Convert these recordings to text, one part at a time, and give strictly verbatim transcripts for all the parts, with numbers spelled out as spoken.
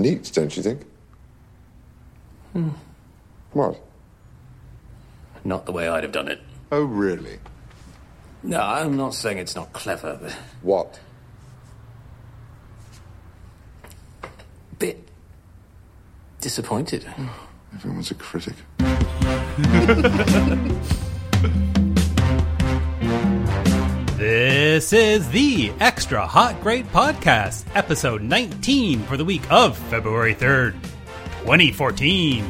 Neat, don't you think? Hmm. What? Not the way I'd have done it. Oh, really? No, I'm not saying it's not clever, but... What? Bit... disappointed. Everyone's a critic. This is the Extra Hot Great Podcast, episode nineteen for the week of February third, twenty fourteen.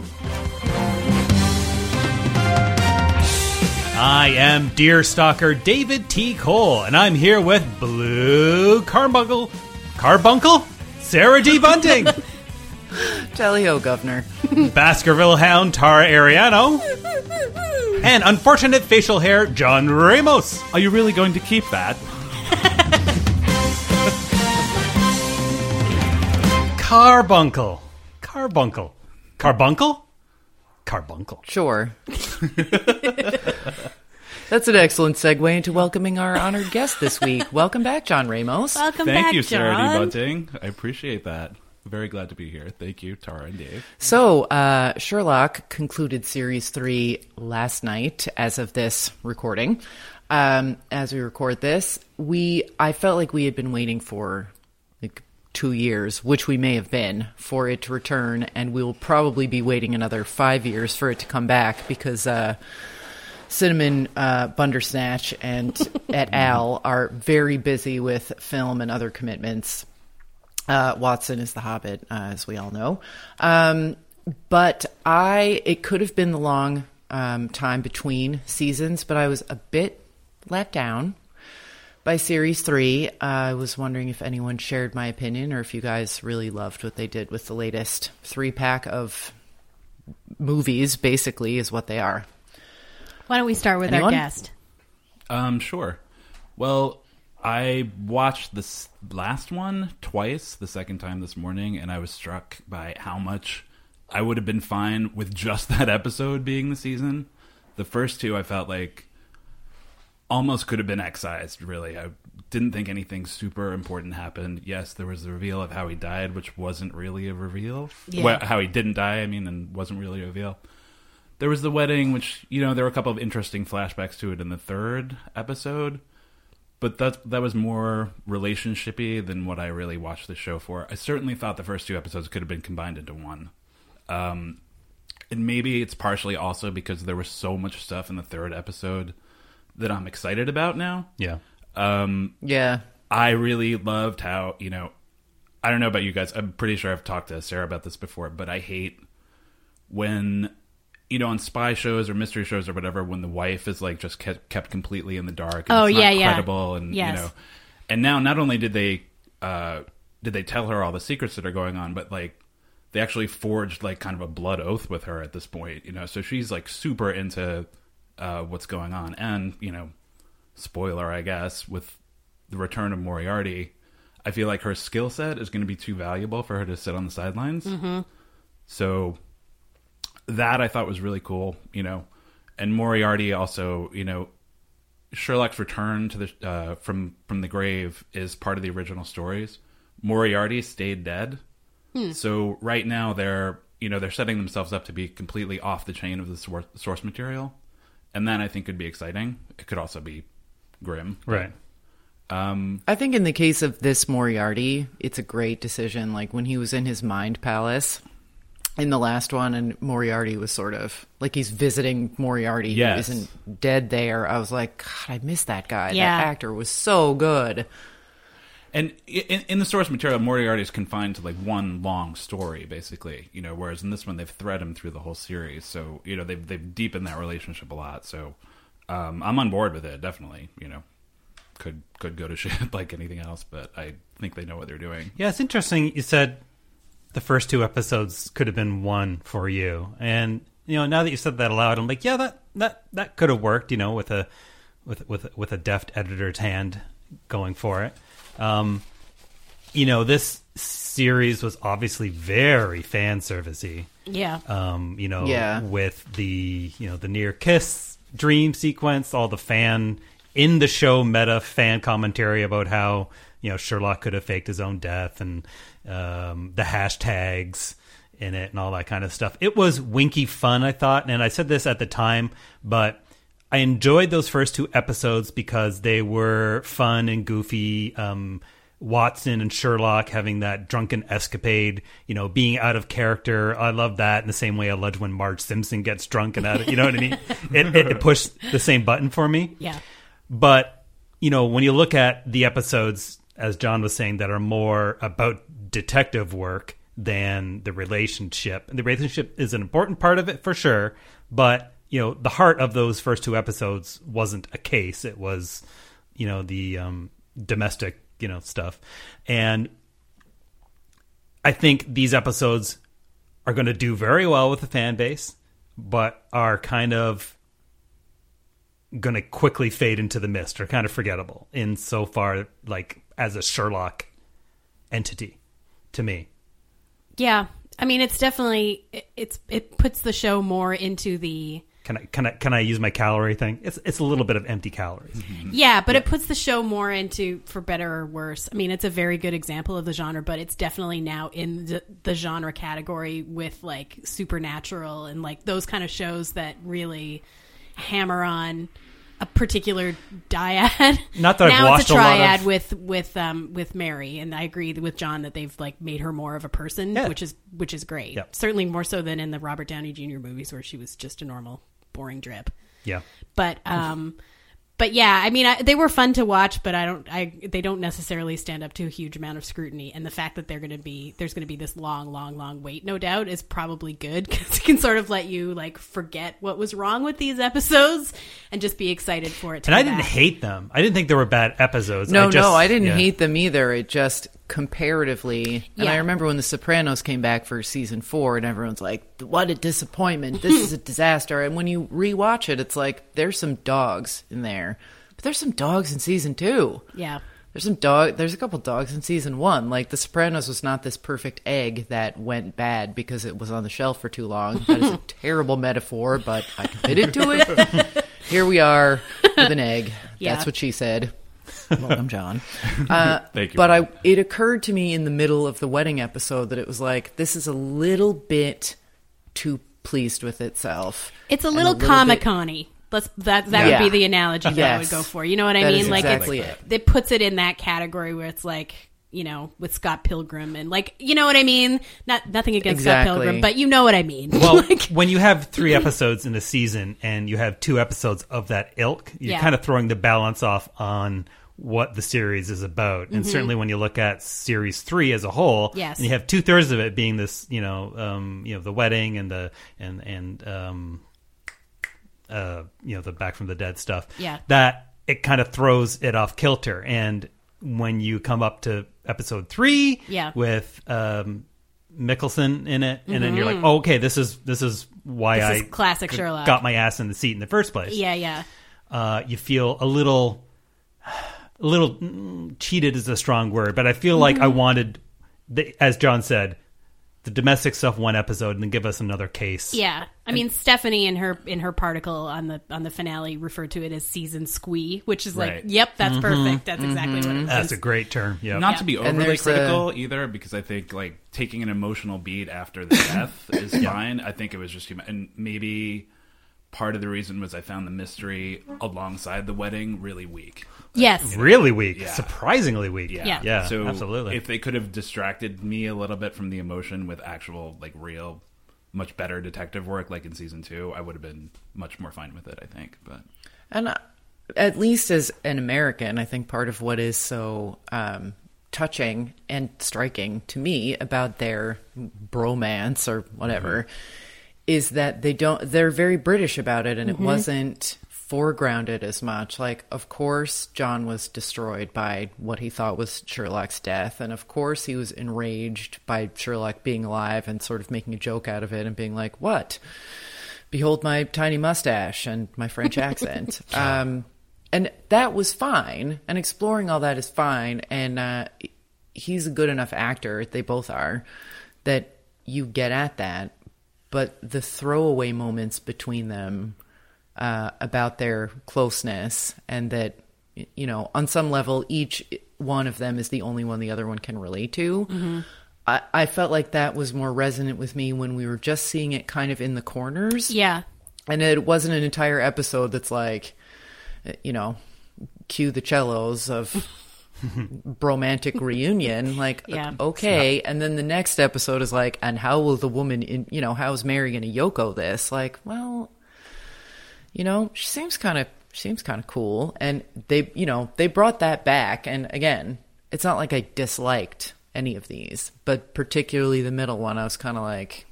I am Deerstalker David T. Cole, and I'm here with Blue Carbuncle, Carbuncle, Sarah D. Bunting, Tally-ho, Governor. Baskerville Hound Tara Ariano, and unfortunate facial hair John Ramos. Are you really going to keep that? Carbuncle, Carbuncle, Carbuncle, Carbuncle. Sure. That's an excellent segue into welcoming our honored guest this week. Welcome back, John Ramos. Welcome Thank back, you, Sarah John. D. Bunting. I appreciate that. Very glad to be here. Thank you, Tara and Dave. So, uh, Sherlock concluded Series three last night as of this recording. Um, as we record this, we I felt like we had been waiting for like two years, which we may have been, for it to return, and we'll probably be waiting another five years for it to come back because uh, Cinnamon uh, Bundersnatch and et al. Are very busy with film and other commitments. Uh, Watson is the Hobbit, uh, as we all know. Um, but I, it could have been the long um, time between seasons, but I was a bit let down by Series three. Uh, I was wondering if anyone shared my opinion or if you guys really loved what they did with the latest three-pack of movies, basically, is what they are. Why don't we start with Anyone? our guest? Um, sure. Well, I watched this last one twice, the second time this morning, and I was struck by how much I would have been fine with just that episode being the season. The first two I felt like almost could have been excised, really. I didn't think anything super important happened. Yes, there was the reveal of how he died, which wasn't really a reveal. Yeah. Well, how he didn't die, I mean, and wasn't really a reveal. There was the wedding, which, you know, there were a couple of interesting flashbacks to it in the third episode. But that that was more relationshipy than what I really watched the show for. I certainly thought the first two episodes could have been combined into one. Um, and maybe it's partially also because there was so much stuff in the third episode that I'm excited about now. Yeah. Um, Yeah. I really loved how, you know, I don't know about you guys. I'm pretty sure I've talked to Sarah about this before, but I hate when, you know, on spy shows or mystery shows or whatever, when the wife is like just kept, kept completely in the dark. And Oh, it's yeah, not yeah. credible, and Yes. you know, and now not only did they uh, did they tell her all the secrets that are going on, but like they actually forged like kind of a blood oath with her at this point. You know, so she's like super into uh, what's going on, and you know, spoiler, I guess, with the return of Moriarty, I feel like her skill set is going to be too valuable for her to sit on the sidelines. Mm-hmm. So that I thought was really cool, you know, and Moriarty also, you know, Sherlock's return to the uh, from from the grave is part of the original stories. Moriarty stayed dead, Hmm. so right now they're you know they're setting themselves up to be completely off the chain of the source, source material, and that I think could be exciting. It could also be grim, Right. Um, I think in the case of this Moriarty, it's a great decision. Like when he was in his mind palace in the last one, and Moriarty was sort of like he's visiting Moriarty Yes. who isn't dead there. I was like, God, I miss that guy. Yeah. That actor was so good. And in, in the source material, Moriarty is confined to like one long story, basically. You know, whereas in this one, they've threaded him through the whole series. So you know, they've they've deepened that relationship a lot. So um, I'm on board with it. Definitely, you know, could could go to shit like anything else, but I think they know what they're doing. Yeah, it's interesting. You said the first two episodes could have been one for you, and you know, now that you said that aloud, I'm like, yeah, that that that could have worked. You know, with a with with with a deft editor's hand going for it. Um, you know, this series was obviously very fan servicey. Yeah. Um, you know, Yeah. with the you know the near kiss dream sequence, all the fan in the show meta fan commentary about how you know, Sherlock could have faked his own death, and um, the hashtags in it and all that kind of stuff. It was winky fun, I thought, and I said this at the time, but I enjoyed those first two episodes because they were fun and goofy. Um, Watson and Sherlock having that drunken escapade, you know, being out of character. I love that in the same way I love when Marge Simpson gets drunk and out of, you know what I mean? It, it, it pushed the same button for me. Yeah. But, you know, when you look at the episodes, as John was saying, that are more about detective work than the relationship, and the relationship is an important part of it for sure, but, you know, the heart of those first two episodes wasn't a case. It was, you know, the um, domestic, you know, stuff. And I think these episodes are going to do very well with the fan base, but are kind of going to quickly fade into the mist, or kind of forgettable in so far, like, as a Sherlock entity to me. Yeah. I mean, it's definitely, it, it's, it puts the show more into the, Can I can I can I use my calorie thing? It's it's a little bit of empty calories. yeah, but yeah. It puts the show more into, for better or worse. I mean, it's a very good example of the genre, but it's definitely now in the, the genre category with like Supernatural and like those kind of shows that really hammer on a particular dyad. Not that I've now watched it's a triad a lot of... with with um with Mary, and I agree with John that they've like made her more of a person, yeah. which is which is great. Yep. Certainly more so than in the Robert Downey Junior movies where she was just a normal boring drip. Yeah. But um but yeah, I mean I, they were fun to watch, but I don't I they don't necessarily stand up to a huge amount of scrutiny, and the fact that they're going to be there's going to be this long long long wait, no doubt, is probably good, cuz it can sort of let you like forget what was wrong with these episodes and just be excited for it to And I come didn't back. hate them. I didn't think they were bad episodes. No, I just, no, I didn't yeah. hate them either. It just comparatively, and Yeah. I remember when The Sopranos came back for season four, and everyone's like, "What a disappointment! This is a disaster." And when you rewatch it, it's like there's some dogs in there, but there's some dogs in season two. Yeah. There's some dog. There's a couple dogs in season one. Like The Sopranos was not this perfect egg that went bad because it was on the shelf for too long. That is a terrible metaphor, but I committed to it. Here we are with an egg. Yeah. That's what she said. Welcome, John. Uh, Thank you. But I, it occurred to me in the middle of the wedding episode that it was like, this is a little bit too pleased with itself. It's a And little bit- Comic-Con-y. Let's that that Yeah. would be the analogy that I would Yes. go for. You know what I That mean? is Like exactly it's, it. it puts it in that category where it's like, you know, with Scott Pilgrim and like, you know what I mean? Not nothing against Scott Exactly. Pilgrim, but you know what I mean. Well, Like, when you have three episodes in a season and you have two episodes of that ilk, you're Yeah. kind of throwing the balance off on what the series is about. And certainly when you look at series three as a whole, Mm-hmm. Yes. and you have two thirds of it being this, you know, um, you know, the wedding and the and and um, uh, you know, the Back from the Dead stuff. Yeah. That it kind of throws it off kilter. And when you come up to episode three, Yeah. with um, Mickelson in it, and then you're like, oh, okay, this is this is why This I is classic g- Sherlock. got my ass in the seat in the first place. yeah, yeah. Uh, you feel a little, a little mm, cheated is a strong word, but I feel like Mm-hmm. I wanted, the, as John said, the domestic stuff one episode and then give us another case. Yeah, I mean Stephanie in her in her particle on the on the finale referred to it as season squee, which is like, Right. yep, that's perfect. That's exactly what it is. That's a great term. Yeah. Not Yeah. to be And overly there's a- critical either, because I think like taking an emotional beat after the death is fine. I think it was just human, and maybe part of the reason was I found the mystery alongside the wedding really weak. Yes, Really weak. Yeah. Surprisingly weak. Yeah, Yeah. Yeah, So absolutely. if they could have distracted me a little bit from the emotion with actual like real, much better detective work, like in season two, I would have been much more fine with it. I think, but And uh, at least as an American, I think part of what is so um, touching and striking to me about their bromance or whatever is that they don't, they're very British about it, and it wasn't foregrounded as much. Like, of course, John was destroyed by what he thought was Sherlock's death, and of course he was enraged by Sherlock being alive and sort of making a joke out of it and being like, what? Behold my tiny mustache and my French accent. Um, and that was fine. And exploring all that is fine. And uh, he's a good enough actor, they both are, that you get at that. But the throwaway moments between them uh, about their closeness, and that you know, on some level, each one of them is the only one the other one can relate to. Mm-hmm. I, I felt like that was more resonant with me when we were just seeing it kind of in the corners. Yeah. And it wasn't an entire episode that's like, you know, cue the cellos of romantic reunion. Like, Yeah. okay. And then the next episode is like, and how will the woman, in, you know, how is Mary going to Yoko this? Like, well, you know, she seems kind of, she seems kind of cool. And they, you know, they brought that back. And again, it's not like I disliked any of these, but particularly the middle one, I was kind of like,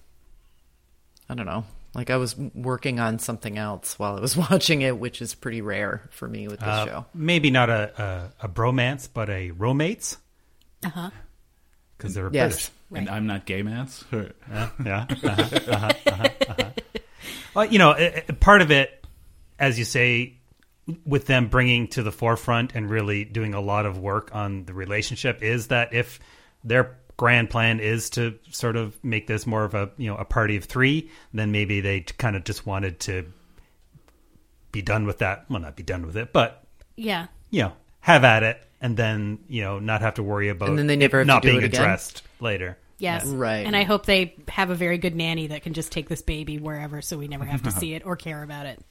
I don't know. Like I was working on something else while I was watching it, which is pretty rare for me with this Uh, show. maybe not a, a, a bromance, but a romates. Uh huh. Because they're Yes. Right. And I'm not gay, Mance. British. Yeah. yeah. Uh-huh, uh-huh, uh-huh, uh-huh. Well, you know, it, it- part of it, as you say, with them bringing to the forefront and really doing a lot of work on the relationship is that if their grand plan is to sort of make this more of a, you know, a party of three, then maybe they kind of just wanted to be done with that. Well, not be done with it, but, Yeah. you know, have at it and then, you know, not have to worry about And then they never it have to not do being it again? addressed later. Yes. Right. And I hope they have a very good nanny that can just take this baby wherever so we never have to see it or care about it.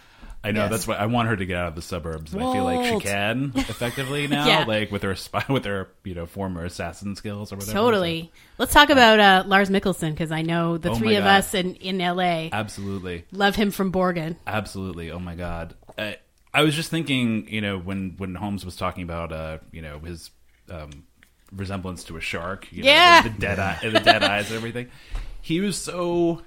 I know Yes. that's why I want her to get out of the suburbs, and I feel like Walt. she can effectively now, Yeah. like with her spy, with her you know former assassin skills or whatever. Totally. Let's talk about uh, Lars Mikkelsen because I know the Oh three my of God. us in, in L A So, absolutely, love him from Borgen. absolutely. Oh my god, I, I was just thinking, you know, when when Holmes was talking about, uh, you know, his um, resemblance to a shark, you know, Yeah. the, the dead eye, the dead eyes, and everything. He was so.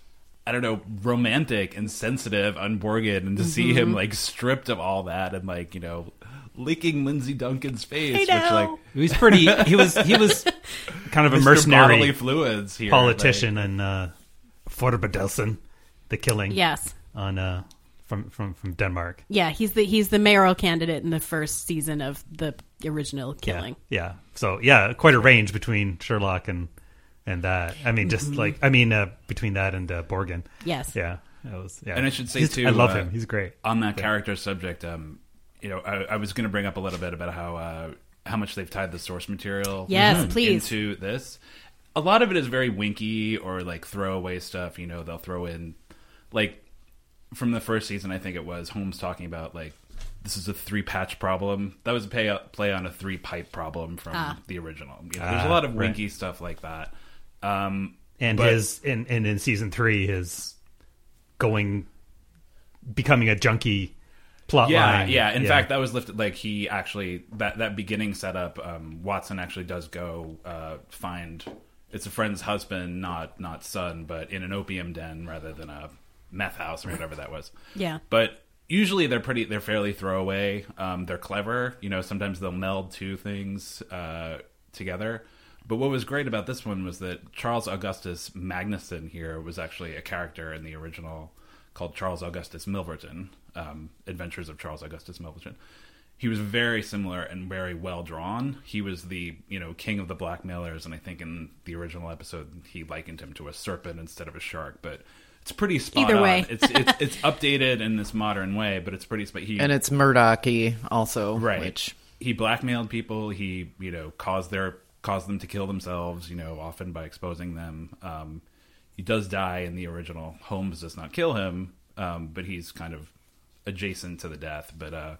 I don't know, romantic and sensitive on Borgen, and to see Mm-hmm. him like stripped of all that and like you know licking Lindsay Duncan's face, I which know. like He was pretty. He was. He was kind of a Mister Bodily mercenary fluids here, politician in uh, Forbedelsen, the killing. Yes. On uh, from from from Denmark. Yeah, he's the he's the mayoral candidate in the first season of the original Killing. Yeah. Yeah. So yeah, quite a range between Sherlock and and that. I mean, just Mm-hmm. like I mean, uh, between that and uh, Borgen. Yes. Yeah. That was. Yeah. And I should say, He's- too, I love uh, him. He's great. on that character subject. Um, you know, I, I was going to bring up a little bit about how uh, how much they've tied the source material. Yes, um, please. into this. A lot of it is very winky or like throwaway stuff. You know, they'll throw in like from the first season. I think it was Holmes talking about like this is a three patch problem. That was a pay, play on a three pipe problem from Ah. the original. You know, there's Ah, a lot of right. winky stuff like that. Um, And but- his and, and in season three, his going becoming a junkie plot yeah, line. yeah. In fact, that was lifted. Like he actually that that beginning setup. Um, Watson actually does go uh, find it's a friend's husband, not not son, but in an opium den rather than a meth house or whatever that was. Yeah. But usually they're pretty. They're fairly throwaway. Um, they're clever. You know, sometimes they'll meld two things uh, together. But what was great about this one was that Charles Augustus Magnuson here was actually a character in the original called Charles Augustus Milverton, um, Adventures of Charles Augustus Milverton. He was very similar and very well drawn. He was the, you know, king of the blackmailers, and I think in the original episode he likened him to a serpent instead of a shark. But it's pretty spot Either on. way. it's it's it's updated in this modern way, but it's pretty. But he And it's Murdoch-y also. right. Which, He blackmailed people. He, you know, caused their caused them to kill themselves. You know, often by exposing them. Um, he does die in the original. Holmes does not kill him, um, but he's kind of adjacent to the death. But uh,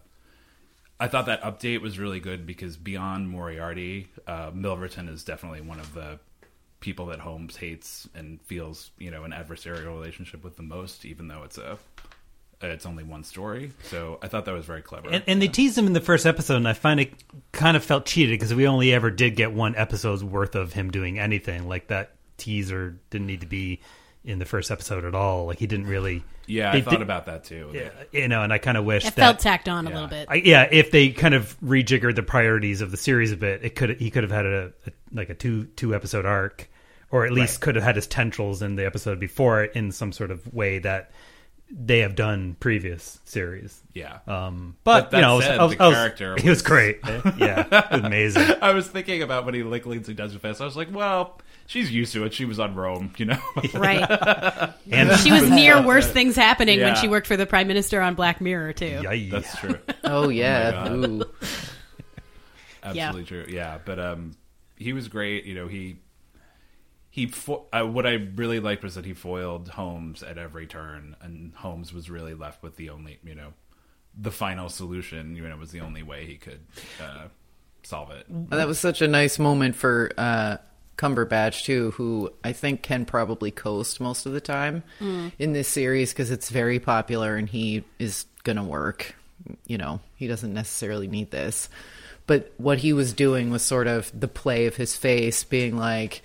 I thought that update was really good because beyond Moriarty, uh, Milverton is definitely one of the people that Holmes hates and feels, you know, an adversarial relationship with the most, even though it's a it's only one story. So I thought that was very clever. And, and they teased him in the first episode, and I find it kind of felt cheated because we only ever did get one episode's worth of him doing anything. Like that teaser didn't need to be in the first episode at all. Like he didn't really. Yeah, they I thought did- about that too. Yeah, you know, and I kind of wish It that felt tacked on a yeah. little bit. I, yeah, if they kind of rejiggered the priorities of the series a bit, it could he could have had a, a like a two two episode arc, or at least Right. could have had his tendrils in the episode before it in some sort of way that they have done previous series. Yeah. Um, but, But that you know, I was, said, I was, the I was- character he was was- great. yeah, it was amazing. I was thinking about when he licked Lindsay Duncan's face. I was like, well, she's used to it. She was on Rome, you know. Right. And She was near worse things happening Yeah. when she worked for the Prime Minister on Black Mirror, too. Yikes. That's true. Oh yeah. God. Ooh. Absolutely true. Yeah, but um, he was great. You know, he he. Fo- uh, what I really liked was that he foiled Holmes at every turn, and Holmes was really left with the only, you know, the final solution. You know, was the only way he could uh, solve it. That was such a nice moment for uh, Cumberbatch too, who I think can probably coast most of the time in this series because it's very popular and he is gonna work. You know, he doesn't necessarily need this. But what he was doing was sort of the play of his face being like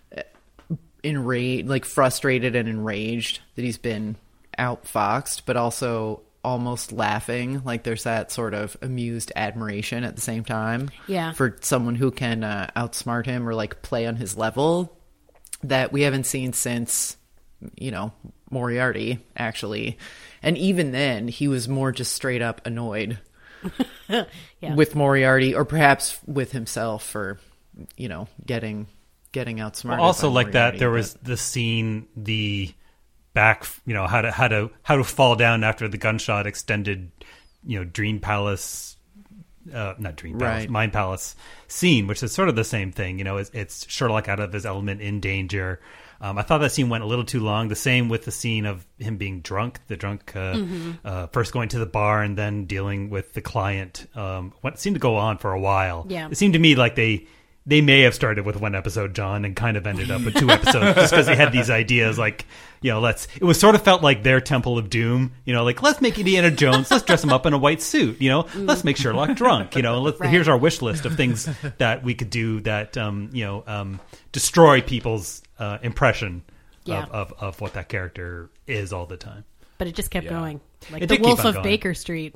enraged, like frustrated and enraged that he's been outfoxed, but also almost laughing. Like there's that sort of amused admiration at the same time. Yeah. For someone who can uh, outsmart him or like play on his level that we haven't seen since, you know, Moriarty, actually. And even then, he was more just straight up annoyed. Yeah. With Moriarty, or perhaps with himself for, you know, getting getting outsmarted. also by like that Moriarty, there but- was the scene, the back, you know, how to how to how to fall down after the gunshot extended, you know, Dream Palace, uh, not Dream Palace, Right. Mind Palace scene, which is sort of the same thing. You know, it's, it's Sherlock out of his element, in danger. Um, I thought that scene went a little too long. The same with the scene of him being drunk, the drunk uh, Mm-hmm. uh, first going to the bar and then dealing with the client. Um, what seemed to go on for a while. Yeah. It seemed to me like they they may have started with one episode, John, and kind of ended up with two episodes just because they had these ideas like, you know, let's, it was sort of felt like their Temple of Doom, you know, like, let's make Indiana Jones, let's dress him up in a white suit, you know, let's make Sherlock drunk, you know, let's, Right. here's our wish list of things that we could do that, um, you know, um, destroy people's uh, impression Yeah. of, of, of what that character is all the time. But it just kept Yeah. going. Like It the did keep Wolf on of going. Baker Street.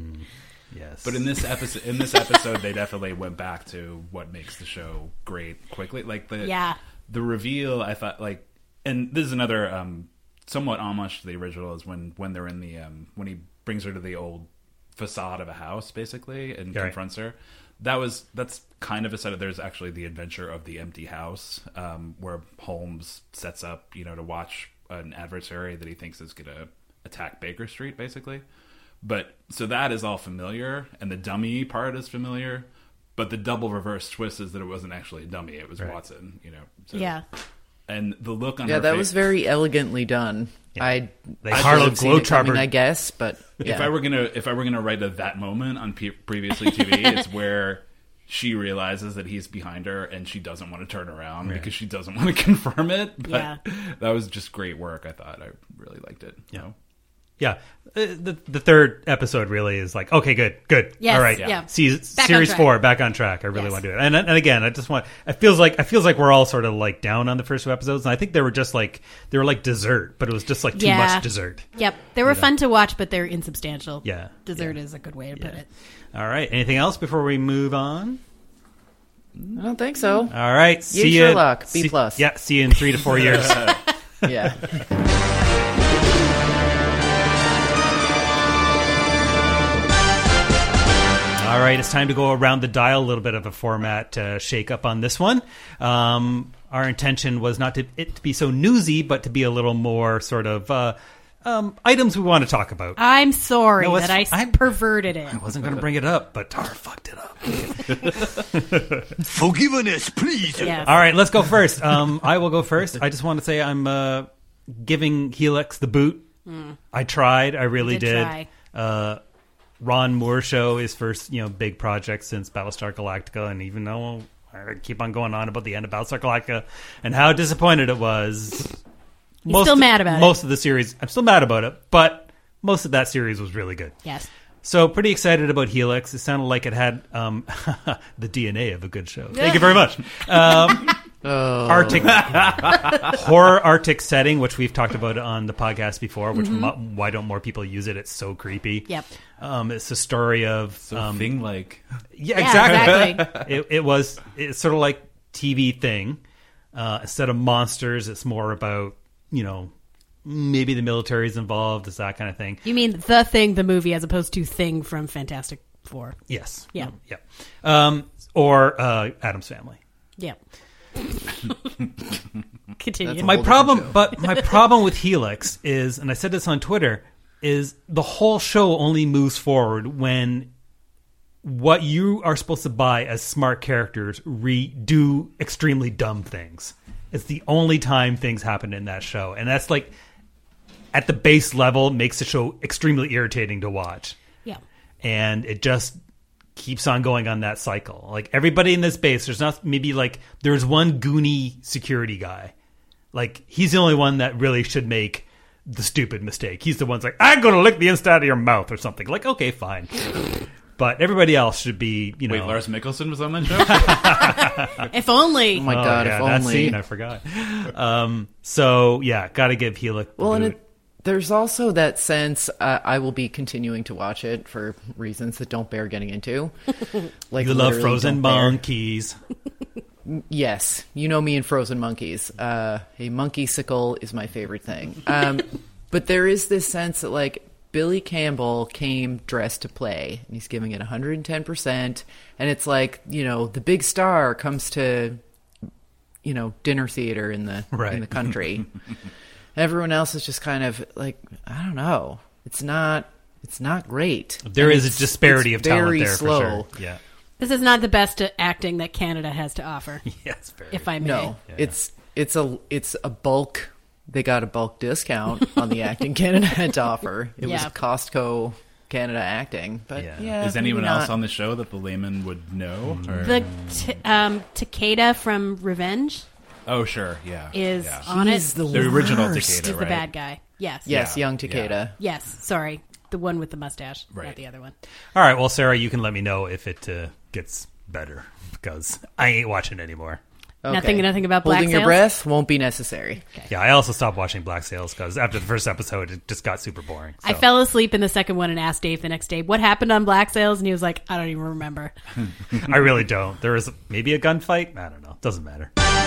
Yes. But in this episode, in this episode, they definitely went back to what makes the show great quickly. Like the Yeah. the reveal, I thought, like, and this is another um, somewhat homage to the original, is when when they're in the um, when he brings her to the old facade of a house, basically, and Right. confronts her. That was that's kind of a setup. There's actually the adventure of the empty house, um, where Holmes sets up, you know, to watch an adversary that he thinks is going to attack Baker Street, basically. But so that is all familiar, and the dummy part is familiar. But the double reverse twist is that it wasn't actually a dummy; it was Right. Watson. You know, so, Yeah. And the look on Yeah, her that face, was very elegantly done. Yeah. I They I Harlow should have seen it coming, Globetrotter- I guess, but yeah. If I were gonna, if I were gonna write a that moment on P- previously T V, it's where she realizes that he's behind her and she doesn't want to turn around Right. because she doesn't want to confirm it. But Yeah. that was just great work. I thought I really liked it. You Yeah. know? Yeah, Uh, the the third episode really is like, okay, good, good, Yes, all right, yeah. See, Back on series track. four, back on track. I really Yes. want to do it, and and again, I just want. It feels like it feels like we're all sort of like down on the first two episodes, and I think they were just like they were like dessert, but it was just like too Yeah. much dessert. Yep. They were fun to watch, but they're insubstantial. Yeah. Dessert Yeah. is a good way to put Yeah. it. All right, anything else before we move on? I don't think so. All right, see you. Sherlock, B see- plus. Yeah, see you in three to four years. Yeah. All right, it's time to go around the dial. A little bit of a format uh, shake up on this one. Um, our intention was not to it to be so newsy, but to be a little more sort of uh, um, items we want to talk about. I'm sorry No, it's that I fi- I'm- perverted it. I wasn't going to bring it up, but Tar fucked it up. Forgiveness, please. Yes. All right, let's go first. Um, I will go first. I just want to say I'm uh, giving Helix the boot. I tried. I really Did did. try. Uh, Ron Moore show, his first you know big project since Battlestar Galactica, and even though I keep on going on about the end of Battlestar Galactica and how disappointed it was, He's still mad about it. Most of the series, I'm still mad about it, but most of that series was really good. Yes. So pretty excited about Helix. It sounded like it had um, the D N A of a good show. Thank you very much. Um, Arctic horror Arctic setting, which we've talked about on the podcast before. Which mo- why don't more people use it? It's so creepy. Yep. Um, it's a story of So um, thing like yeah, Yeah, exactly. exactly. it, it was it's sort of like T V Thing. Uh, instead of monsters, it's more about you know maybe the military's involved. It's that kind of thing. You mean The Thing, the movie, as opposed to Thing from Fantastic Four. Yes. Yeah. Yeah. Um, or uh, Addams Family. Yeah. Continue. My whole problem, different but my problem with Helix is, and I said this on Twitter, is the whole show only moves forward when what you are supposed to buy as smart characters re- do extremely dumb things. It's the only time things happen in that show, and that's like at the base level makes the show extremely irritating to watch. Yeah. And it just keeps on going on that cycle. Like everybody in this base, there's not maybe like there's one Goonie security guy. Like he's the only one that really should make the stupid mistake. He's the one's like, I'm going to lick the inside of your mouth or something. Like, okay, fine. But everybody else should be, you know. Wait, Lars Mikkelsen was on that show? If only. Oh my Oh, god! yeah, if that only. scene, I forgot. Um, so yeah, got to give Helix. the Well, and boot. it, there's also that sense. Uh, I will be continuing to watch it for reasons that don't bear getting into. Like you love literally frozen don't bear. monkeys. Yes, you know me and frozen monkeys. Uh, a monkey sickle is my favorite thing. Um, but there is this sense that like Billy Campbell came dressed to play, and he's giving it one hundred ten percent. And it's like, you know, the big star comes to, you know, dinner theater in the Right. in the country. Everyone else is just kind of like, I don't know. It's not. It's not great. There And is a it's- disparity it's of talent very there slow. for sure. Yeah. This is not the best acting that Canada has to offer, Yes, very. if I may. No, it's it's a it's a bulk. They got a bulk discount on the acting Canada had to offer. It Yeah. was Costco Canada acting, but Yeah. yeah. Is anyone maybe else not. on the show that the layman would know? Or? The t- um, Takeda from Revenge oh, sure, yeah. is yeah. on He's it. the, The original worst. Takeda. He's the right? bad guy. Yes. Yes, Yeah. young Takeda. Yes. Sorry. The one with the mustache, not Right. the other one. All right, well, Sarah, you can let me know if it uh, gets better because I ain't watching anymore. Okay. Nothing- nothing about Black holding your Sails? breath won't be necessary. Yeah, I also stopped watching Black Sails because after the first episode, it just got super boring. I So, fell asleep in the second one and asked Dave the next day, what happened on Black Sails? And he was like, I don't even remember. I really don't. There was maybe a gunfight. I don't know. Doesn't matter.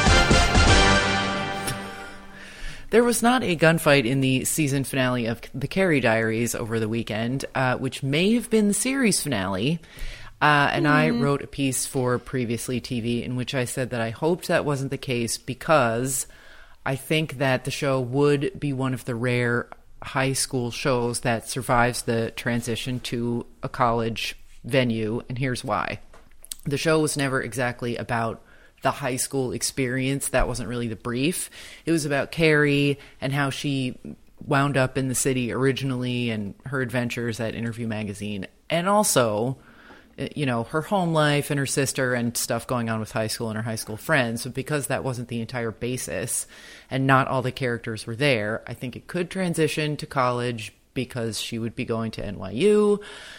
There was not a gunfight in the season finale of The Carrie Diaries over the weekend, uh, which may have been the series finale. Uh, and I wrote a piece for Previously T V in which I said that I hoped that wasn't the case because I think that the show would be one of the rare high school shows that survives the transition to a college venue. And here's why. The show was never exactly about the high school experience. That wasn't really the brief. It was about Carrie and how she wound up in the city originally and her adventures at Interview Magazine. And also, you know, her home life and her sister and stuff going on with high school and her high school friends. But because that wasn't the entire basis and not all the characters were there, I think it could transition to college because she would be going to N Y U.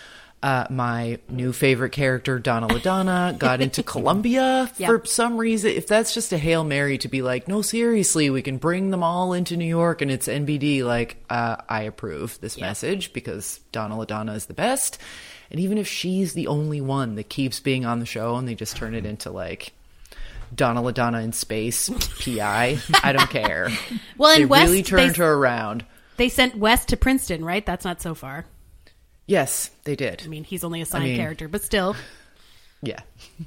Uh, my new favorite character, Donna LaDonna, got into Columbia Yeah. for some reason. If that's just a Hail Mary to be like, no, seriously, we can bring them all into New York and it's N B D, like, uh, I approve this Yeah. message because Donna LaDonna is the best. And even if she's the only one that keeps being on the show and they just turn it into like Donna LaDonna in space, P I, I don't care. Well, They and West, really turned they, her around. they sent West to Princeton, right? That's not so far. Yes, they did. I mean, he's only a side mean- character, but still. Yeah.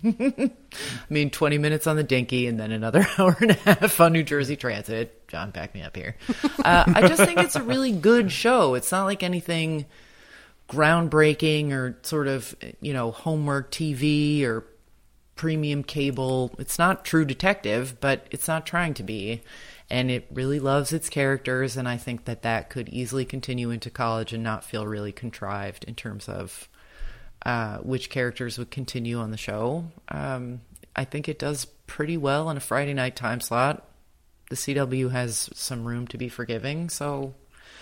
I mean, twenty minutes on the Dinky and then another hour and a half on New Jersey Transit. John, back me up here. Uh, I just think it's a really good show. It's not like anything groundbreaking or sort of, you know, homework T V or premium cable. It's not True Detective, but it's not trying to be. And it really loves its characters, and I think that that could easily continue into college and not feel really contrived in terms of uh, which characters would continue on the show. Um, I think it does pretty well on a Friday night time slot. The C W has some room to be forgiving, so...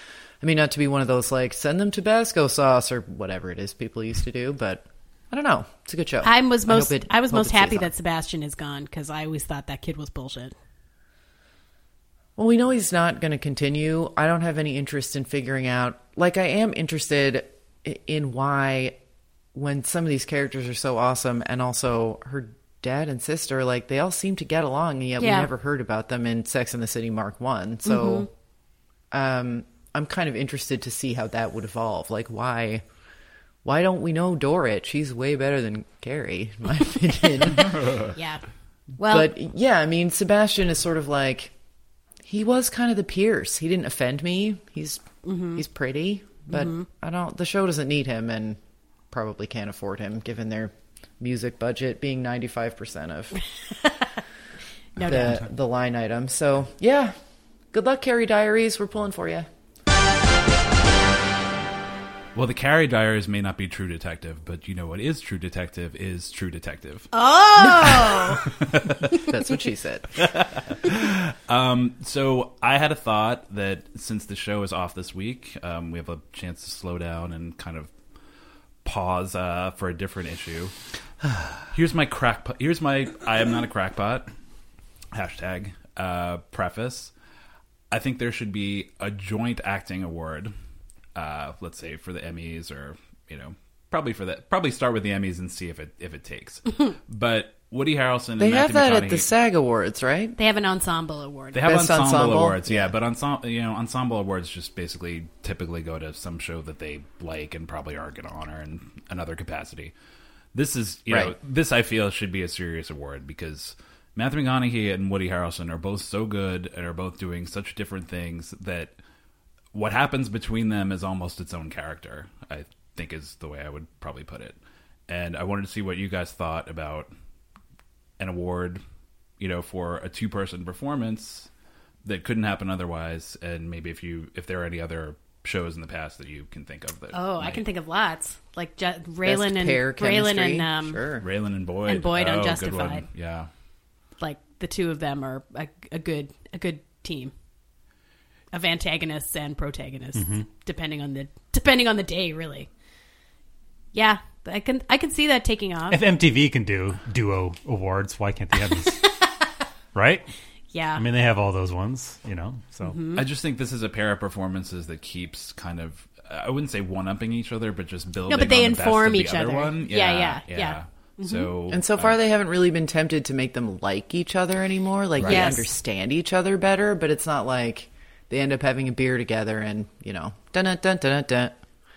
I mean, not to be one of those, like, send them Tabasco sauce or whatever it is people used to do, but I don't know. It's a good show. I was most hope it- I was hope most it stays happy on. that Sebastian is gone because I always thought that kid was bullshit. Well, we know he's not going to continue. I don't have any interest in figuring out... Like, I am interested i- in why, when some of these characters are so awesome, and also her dad and sister, like, they all seem to get along, and yet Yeah. we never heard about them in Sex and the City Mark One. So, um, I'm kind of interested to see how that would evolve. Like, why... Why don't we know Dorrit? She's way better than Carrie, in my opinion. Yeah. Well, But yeah, I mean, Sebastian is sort of like, he was kind of the Pierce. He didn't offend me. He's Mm-hmm. he's pretty, but I don't. The show doesn't need him, and probably can't afford him, given their music budget being ninety-five percent of no doubt. the the line item. So yeah, good luck, Carrie Diaries. We're pulling for you. Well, the Carrie Diaries may not be True Detective, but you know what is True Detective is True Detective. Oh, That's what she said. Um, so I had a thought that since the show is off this week, um, we have a chance to slow down and kind of pause uh, for a different issue. Here's my crackpot. Here's my I am not a crackpot hashtag uh, preface. I think there should be a joint acting award. Uh, let's say for the Emmys, or you know, probably for that. Probably start with the Emmys and see if it if it takes. But Woody Harrelson. They and have Matthew that at the McConaughey- SAG Awards, right? they have an ensemble award. They have Best ensemble, ensemble? awards, yeah, but ensemble, you know, ensemble awards just basically typically go to some show that they like and probably aren't going to honor in another capacity. This is, you know, Right. this I feel should be a serious award because Matthew McConaughey and Woody Harrelson are both so good and are both doing such different things that what happens between them is almost its own character, I think is the way I would probably put it. And I wanted to see what you guys thought about an award, you know, for a two-person performance that couldn't happen otherwise, and maybe if you if there are any other shows in the past that you can think of that. oh, I might- can think of lots, like Ju- Raylan Best and pair Raylan chemistry. and um, Sure. Raylan and Boyd and Boyd on oh, good Justified. one. Yeah, like the two of them are a, a good a good team of antagonists and protagonists, depending on the depending on the day, really. Yeah, I can I can see that taking off. If M T V can do duo awards, why can't the Emmys? Right? yeah, I mean, they have all those ones, you know. So I just think this is a pair of performances that keeps kind of I wouldn't say one-upping each other, but just building. but they on the best inform of the each other other. One. Yeah, Yeah, yeah, yeah. So And so far, they haven't really been tempted to make them like each other anymore. Like, they Yes. understand each other better, but it's not like they end up having a beer together and, you know, dun dun dun dun dun.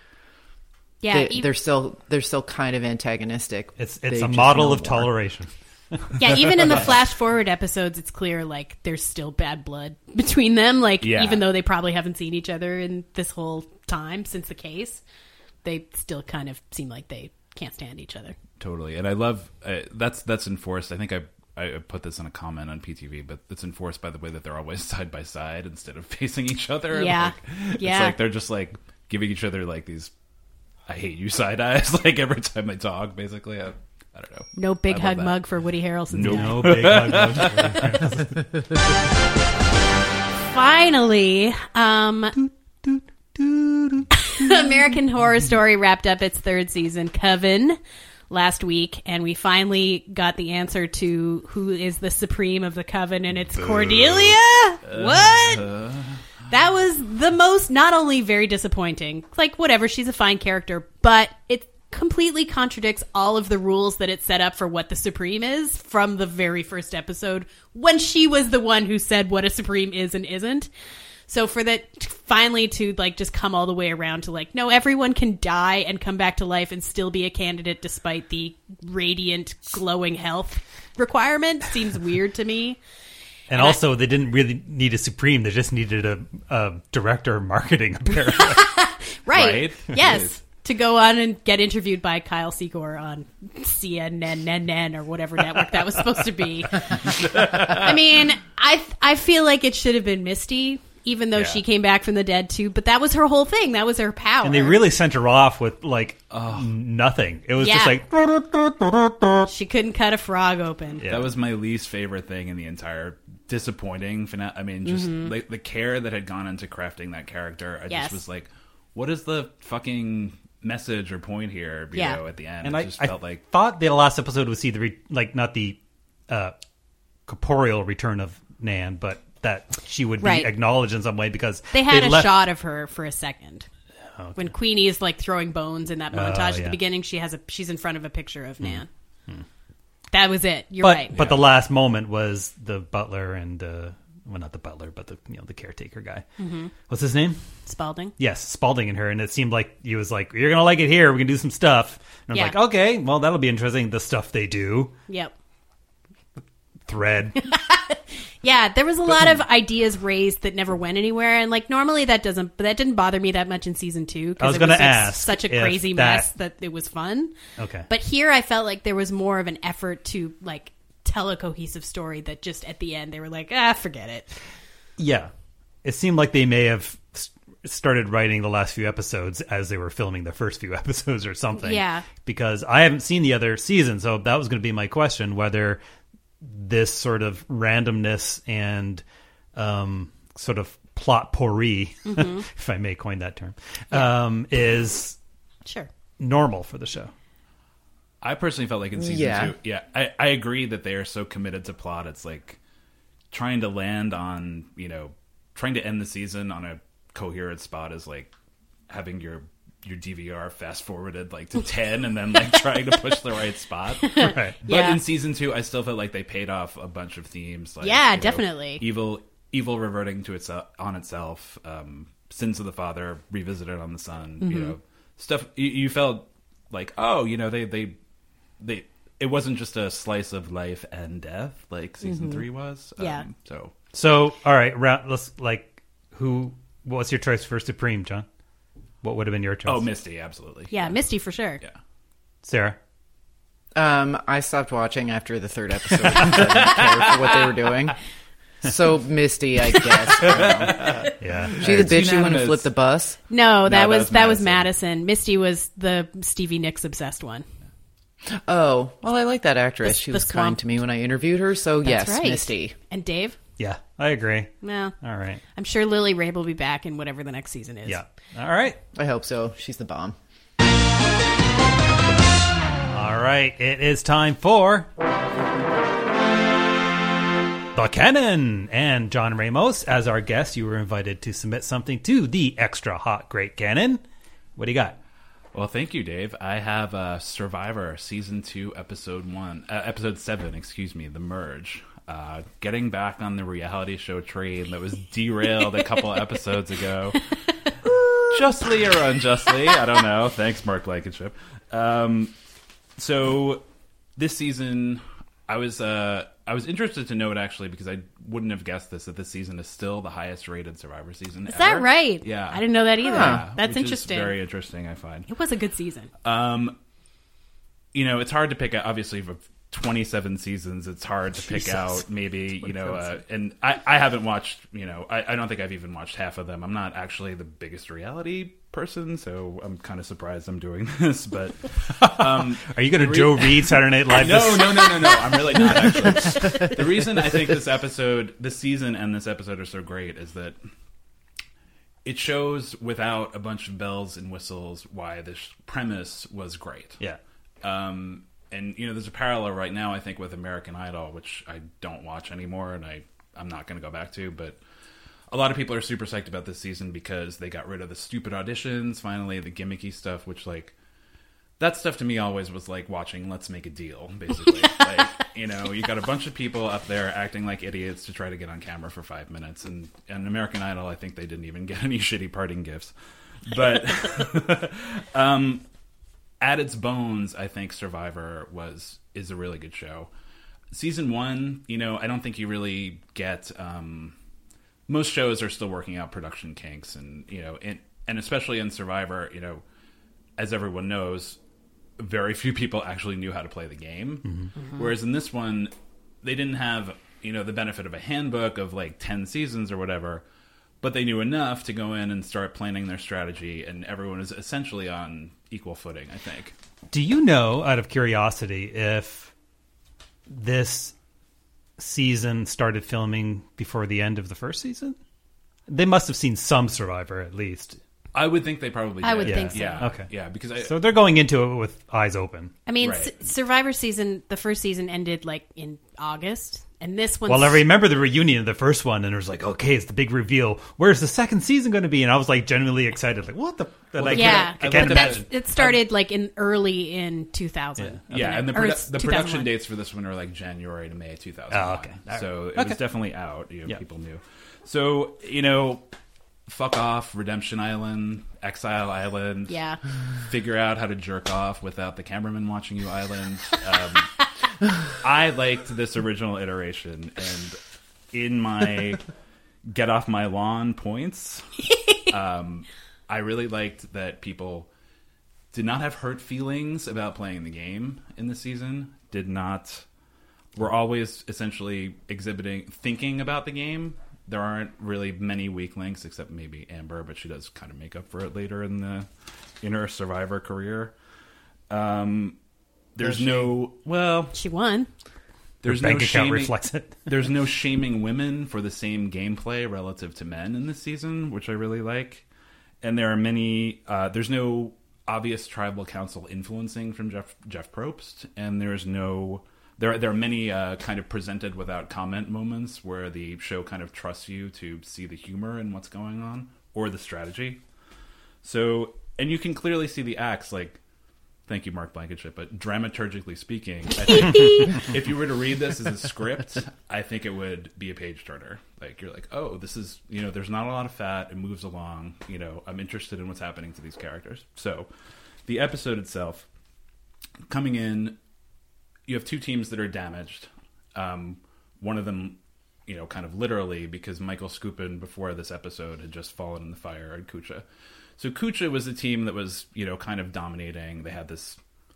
yeah. They, e- they're still they're still kind of antagonistic. it's They it's a just model know of more. toleration. yeah, even in the flash forward episodes, it's clear like there's still bad blood between them. Like Yeah. even though they probably haven't seen each other in this whole time since the case, they still kind of seem like they can't stand each other. Totally, and I love uh, that's that's enforced. I think I I put this in a comment on P T V, but it's enforced by the way that they're always side by side instead of facing each other. Yeah. Like, Yeah. It's like they're just like giving each other like these "I hate you" side eyes like every time they talk. Basically, I, I don't know. No big I love hug that. mug for Woody Harrelson. Nope. No big hug. Finally, um, American Horror Story wrapped up its third season, Coven, last week, and we finally got the answer to who is the supreme of the Coven, and it's Cordelia. What? That was the most, not only very disappointing, like whatever, she's a fine character, but it completely contradicts all of the rules that it set up for what the Supreme is from the very first episode, when she was the one who said what a Supreme is and isn't. So for that finally to like just come all the way around to like, no, everyone can die and come back to life and still be a candidate despite the radiant, glowing health requirement seems weird to me. And also, they didn't really need a supreme; they just needed a, a director of marketing. Apparently, Right. Right? Yes. To go on and get interviewed by Kyle Secor on C N N or whatever network that was supposed to be. I mean, I I feel like it should have been Misty, even though Yeah. she came back from the dead too. But that was her whole thing. That was her power. and they really sent her off with like nothing. It was just Yeah. like she couldn't cut a frog open. Yeah. That was my least favorite thing in the entire disappointing finale. I mean, just like the care that had gone into crafting that character. I Yes. just was like, what is the fucking message or point here? You Yeah. know, at the end, and it I, just I felt like thought the last episode would see the re- like not the uh, corporeal return of Nan, but that she would be Right. acknowledged in some way because They had a left- shot of her for a second. When Queenie is like throwing bones in that montage at yeah. the beginning, she has a she's in front of a picture of Nan. That was it. You're But right. but the last moment was the butler and uh, well, not the butler, but the you know the caretaker guy. Mm-hmm. What's his name? Spalding. Yes, Spalding and her, and it seemed like he was like, "You're gonna like it here. We can do some stuff." And I'm Yeah. like, "Okay, well, that'll be interesting." The stuff they do. Yep. thread. Yeah, there was a lot of ideas raised that never went anywhere, and like normally that doesn't, but that didn't bother me that much in season two. I was it going was to like ask such a if crazy that- mess that it was fun. Okay. But here I felt like there was more of an effort to like tell a cohesive story that just at the end they were like, ah, forget it. Yeah. It seemed like they may have s- started writing the last few episodes as they were filming the first few episodes or something. Yeah. Because I haven't seen the other season, so that was going to be my question, whether this sort of randomness and um, sort of plot pourri, Mm-hmm. if I may coin that term, um, is Sure. normal for the show. I personally felt like in season Yeah. two, yeah, I, I agree that they are so committed to plot. It's like trying to land on, you know, trying to end the season on a coherent spot is like having your your D V R fast forwarded like to ten and then like trying to push the right spot. Right. But Yeah. in season two, I still felt like they paid off a bunch of themes. Like, Yeah, you know, definitely. evil, evil reverting to itself on itself. Um, sins of the father revisited on the son. You Mm-hmm. know, stuff. You, you felt like, oh, you know, they they they. It wasn't just a slice of life and death like season three was. Um, Yeah. So So, all right, round, let's like, who, what's your choice for Supreme, John? What would have been your choice? oh, Misty, absolutely. Yeah, Misty for sure. Yeah. Sarah? Um, I stopped watching after the third episode because I didn't care for what they were doing. So Misty, I guess. I don't know. Yeah. She the It's bitchy one who unanimous. flipped the bus. No, that that was was that was Madison. Madison. Misty was the Stevie Nicks obsessed one. Oh, well, I like that actress. The- she the was swamp. kind to me when I interviewed her. So yes, That's right. Misty. And Dave? Yeah, I agree. Well, All right. I'm sure Lily Rabe will be back in whatever the next season is. Yeah. All right. I hope so. She's the bomb. All right. It is time for The Canon. And John Ramos, as our guest, you were invited to submit something to the Extra Hot Great Canon. What do you got? Well, thank you, Dave. I have uh, Survivor season two, episode one, uh, episode seven. Excuse me, The Merge. Uh, getting back on the reality show train that was derailed a couple episodes ago, justly or unjustly. I don't know. Thanks, Mark Blankenship. Um, so this season, I was uh, I was interested to note actually because I wouldn't have guessed this that this season is still the highest rated Survivor season. Is ever. that right? Yeah, I didn't know that either. Yeah, That's which is interesting. very interesting, I find. It was a good season. Um, you know, it's hard to pick out. Obviously, for twenty-seven seasons, it's hard to pick Jesus. out. Maybe you know, uh, and I, I haven't watched. You know, I, I don't think I've even watched half of them. I'm not actually the biggest reality person, so I'm kind of surprised I'm doing this. But um, Are you going to Joe Reed Saturday Night Live? no, this? no, no, no, no. I'm really not actually. The reason I think this episode, this season, and this episode are so great is that it shows without a bunch of bells and whistles why this premise was great. Yeah. Um, and you know, there's a parallel right now, I think, with American Idol, which I don't watch anymore, and I I'm not going to go back to. But a lot of people are super psyched about this season because they got rid of the stupid auditions, finally, the gimmicky stuff, which like that stuff to me always was like watching Let's Make a Deal, basically. Like, you know, you got a bunch of people up there acting like idiots to try to get on camera for five minutes, and and American Idol, I think they didn't even get any shitty parting gifts, but. um. At its bones, I think Survivor was is a really good show. Season one, you know, I don't think you really get. Um, most shows are still working out production kinks, and you know, and and especially in Survivor, you know, as everyone knows, very few people actually knew how to play the game. Mm-hmm. Whereas in this one, they didn't have you know the benefit of a handbook of like ten seasons or whatever. But they knew enough to go in and start planning their strategy, and everyone is essentially on equal footing, I think. Do you know, out of curiosity, if this season started filming before the end of the first season? They must have seen some Survivor, at least. I would think they probably did. I would Yeah. think so. Yeah. Okay. Yeah, because I, So they're going into it with eyes open. I mean, Right. S- Survivor season, the first season ended like in August, and this one. Well, I remember the reunion of the first one, and it was like, okay, it's the big reveal. Where's the second season going to be? And I was like, genuinely excited. Like, what the? Well, like, yeah, I I can't looked at imagine. that, it started like in early in two thousand. yeah, and the, Or produ- the two thousand one. production dates for this one are like January to May two thousand. Oh, okay. All right. So it Okay. was definitely out. You know, Yeah. people knew. So, you know, fuck off, Redemption Island, Exile Island. Yeah. Figure out how to jerk off without the cameraman watching you island. Um, I liked this original iteration, and in my get off my lawn points, um, I really liked that people did not have hurt feelings about playing the game in this season. Did not. We're always essentially exhibiting, thinking about the game. There aren't really many weak links, except maybe Amber, but she does kind of make up for it later in the in her Survivor career. Um, there's no well, She won. there's Her bank no account shaming, reflects it. there's no shaming women for the same gameplay relative to men in this season, which I really like. And there are many. Uh, there's no obvious tribal council influencing from Jeff Jeff Probst, and there's no. There, there are many uh, kind of presented without comment moments where the show kind of trusts you to see the humor in what's going on or the strategy. So, and you can clearly see the acts, like, thank you, Mark Blankenship, but dramaturgically speaking, I think if you were to read this as a script, I think it would be a page turner. Like, you're like, oh, this is, you know, there's not a lot of fat, it moves along, you know, I'm interested in what's happening to these characters. So, the episode itself, coming in, you have two teams that are damaged. Um, one of them, you know, kind of literally, because Michael Skupin, before this episode, had just fallen in the fire at Kucha. So Kucha was a team that was, you know, kind of dominating. They had this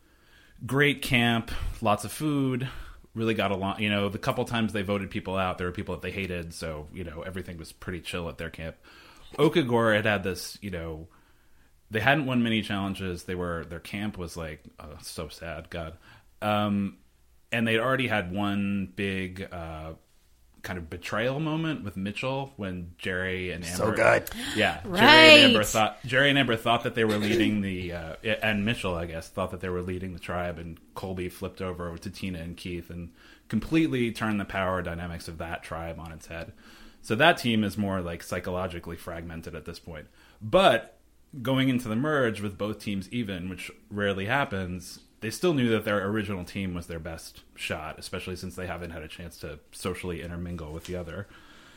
great camp, lots of food, really got along. You know, the couple times they voted people out, there were people that they hated, so, you know, everything was pretty chill at their camp. Okagor had had this, you know, they hadn't won many challenges. They were, their camp was like, oh, so sad, God. Um, and they'd already had one big uh, kind of betrayal moment with Mitchell when Jerry and Amber. So good. Yeah, Right. Jerry and Amber thought Jerry and Amber thought that they were leading the uh, and Mitchell, I guess, thought that they were leading the tribe, and Colby flipped over to Tina and Keith and completely turned the power dynamics of that tribe on its head. So that team is more like psychologically fragmented at this point, but going into the merge with both teams even, which rarely happens, they still knew that their original team was their best shot, especially since they haven't had a chance to socially intermingle with the other.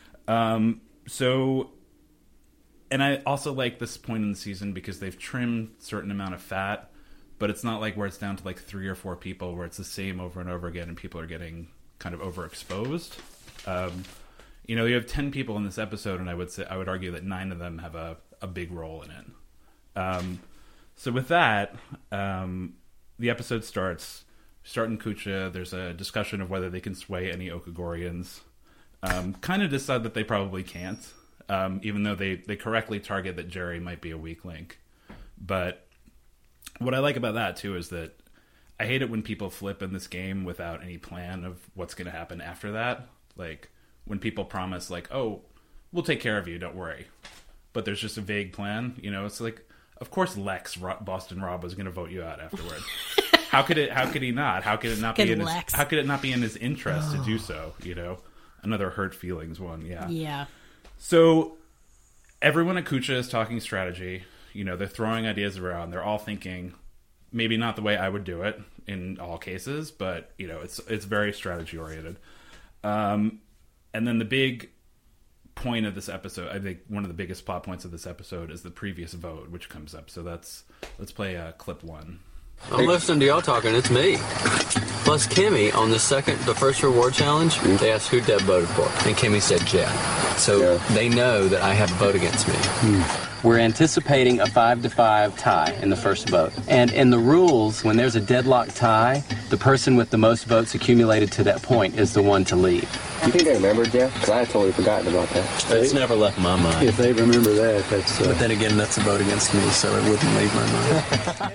Um, so, and I also like this point in the season because they've trimmed a certain amount of fat, but it's not like where it's down to like three or four people where it's the same over and over again and people are getting kind of overexposed. Um, you know, you have ten people in this episode, and I would say I would argue that nine of them have a, a big role in it. Um, so with that, um, the episode starts, start in Kucha. There's a discussion of whether they can sway any Okagorians. Um, kind of decide that they probably can't, um, even though they, they correctly target that Jerry might be a weak link. But what I like about that, too, is that I hate it when people flip in this game without any plan of what's going to happen after that. Like, when people promise, like, oh, we'll take care of you, don't worry. But there's just a vague plan, you know? It's like, of course Lex, Boston Rob, was going to vote you out afterward. How could it? How could he not? How could it not Good be in his, Lex. How could it not be in his interest to do so, you know? Another hurt feelings one, yeah. Yeah. So everyone at Kucha is talking strategy. You know, they're throwing ideas around. They're all thinking, maybe not the way I would do it in all cases, but, you know, it's it's very strategy oriented. Um, and then the big point of this episode, I think one of the biggest plot points of this episode is the previous vote, which comes up. So that's let's play uh, clip one. I'm listening to y'all talking. It's me. Plus Kimmy on the second, the first reward challenge. Mm-hmm. They asked who Deb voted for, and Kimmy said Jeff. So yeah. They know that I have a vote against me. Mm. We're anticipating a five to five tie in the first vote, and in the rules, when there's a deadlock tie, the person with the most votes accumulated to that point is the one to leave. You think they remember, Jeff? Because I had totally forgotten about that. It's never left my mind. If they remember that, that's. Uh... But then again, that's a vote against me, so it wouldn't leave my mind.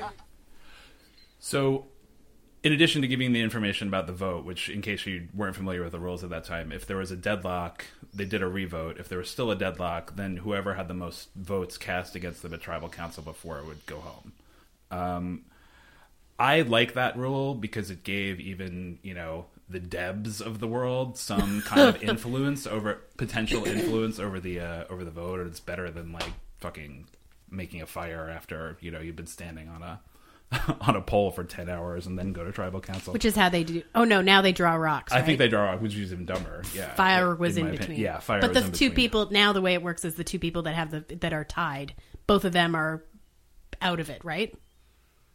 So, in addition to giving the information about the vote, which, in case you weren't familiar with the rules at that time, if there was a deadlock, they did a revote. If there was still a deadlock, then whoever had the most votes cast against the tribal council before would go home. Um, I like that rule because it gave even, you know, the Debs of the world some kind of influence over, potential influence over the uh, over the vote. Or it's better than, like, fucking making a fire after, you know, you've been standing on a on a pole for ten hours and then go to tribal council. Which is how they do. Oh, no, now they draw rocks, right? I think they draw rocks, which is even dumber. Yeah. Fire was in, in between. Opinion. Yeah, fire But was the in two between. people, now the way it works is the two people that have the that are tied, both of them are out of it, right?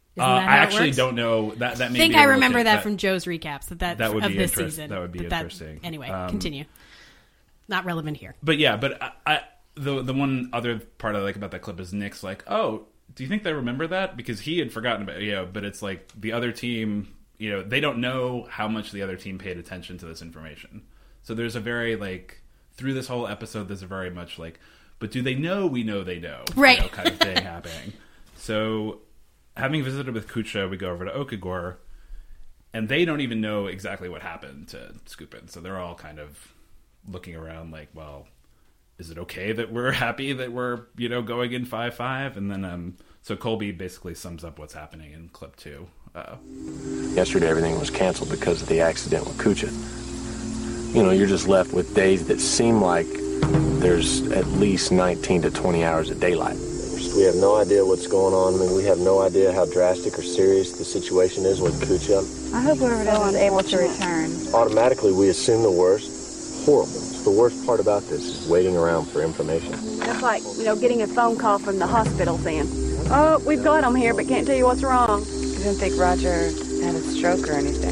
Isn't Uh, that how I it actually works? don't know that. That I may think be a I real remember thing. that, from Joe's recaps. That that, that would of be this interest- season. that would be but interesting. Anyway, Um, continue. Not relevant here. But yeah, but I, I, the the one other part I like about that clip is Nick's like, oh, do you think they remember that? Because he had forgotten about it, you know, but it's like the other team, you know, they don't know how much the other team paid attention to this information. So there's a very, like, through this whole episode, there's a very much like, but do they know we know they know? Right. You know, kind of thing happening. So having visited with Kucha, we go over to Okagor, and they don't even know exactly what happened to Skupin. So they're all kind of looking around like, well, is it okay that we're happy that we're, you know, going in five five? And then, um, so Colby basically sums up what's happening in clip two. Uh, Yesterday, everything was canceled because of the accident with Kucha. You know, you're just left with days that seem like there's at least nineteen to twenty hours of daylight. We have no idea what's going on. I mean, we have no idea how drastic or serious the situation is with Kucha. I hope whoever is able to return. Automatically, we assume the worst. Horrible. The worst part about this is waiting around for information. That's like, you know, getting a phone call from the hospital saying, oh, we've got him here, but can't tell you what's wrong. I didn't think Roger had a stroke or anything.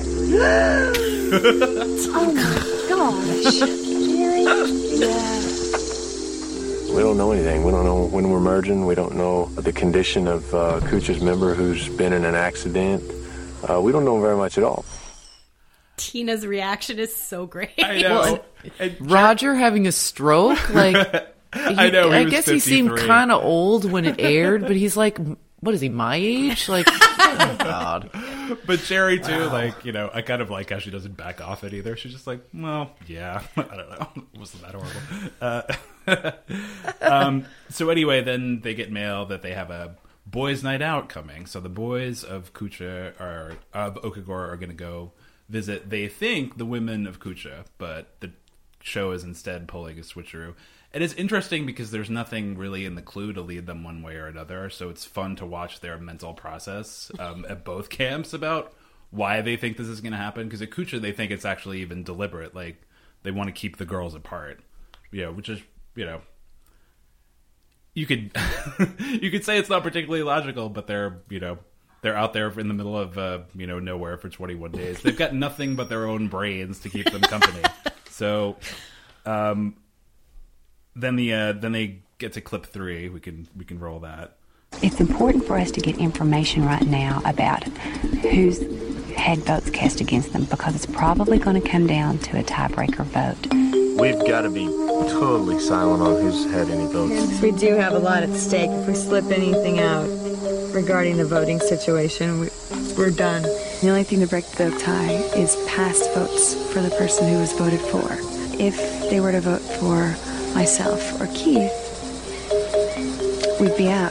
Oh, my gosh. Jerry? Yeah. We don't know anything. We don't know when we're merging. We don't know the condition of uh, Kucha's member who's been in an accident. Uh, we don't know very much at all. Tina's reaction is so great. I know. Well, And Roger having a stroke, like he, I know, he I was guess he seemed fifty-three. kind of old when it aired, but he's like, what is he, my age? Like, oh my god. But Sherry too, like, you know, I kind of like how she doesn't back off it either. She's just like, well, yeah, I don't know, it wasn't that horrible. Uh, um, so anyway, then they get mail that they have a boys' night out coming. So the boys of Kucha are of Okagor are going to go visit. They think the women of Kucha, but the show is instead pulling a switcheroo. And it's interesting because there's nothing really in the clue to lead them one way or another, so it's fun to watch their mental process um, at both camps about why they think this is going to happen. Because at Kucha, they think it's actually even deliberate. Like, they want to keep the girls apart, you know, which is, you know, you could you could say it's not particularly logical, but they're, you know, they're out there in the middle of, uh, you know, nowhere for twenty-one days. They've got nothing but their own brains to keep them company. So, um... Then the uh, then they get to clip three. We can we can roll that. It's important for us to get information right now about who's had votes cast against them, because it's probably going to come down to a tiebreaker vote. We've got to be totally silent on who's had any votes. We do have a lot at stake. If we slip anything out regarding the voting situation, we, we're done. The only thing to break the tie is past votes for the person who was voted for. If they were to vote for myself or Keith, we'd be out.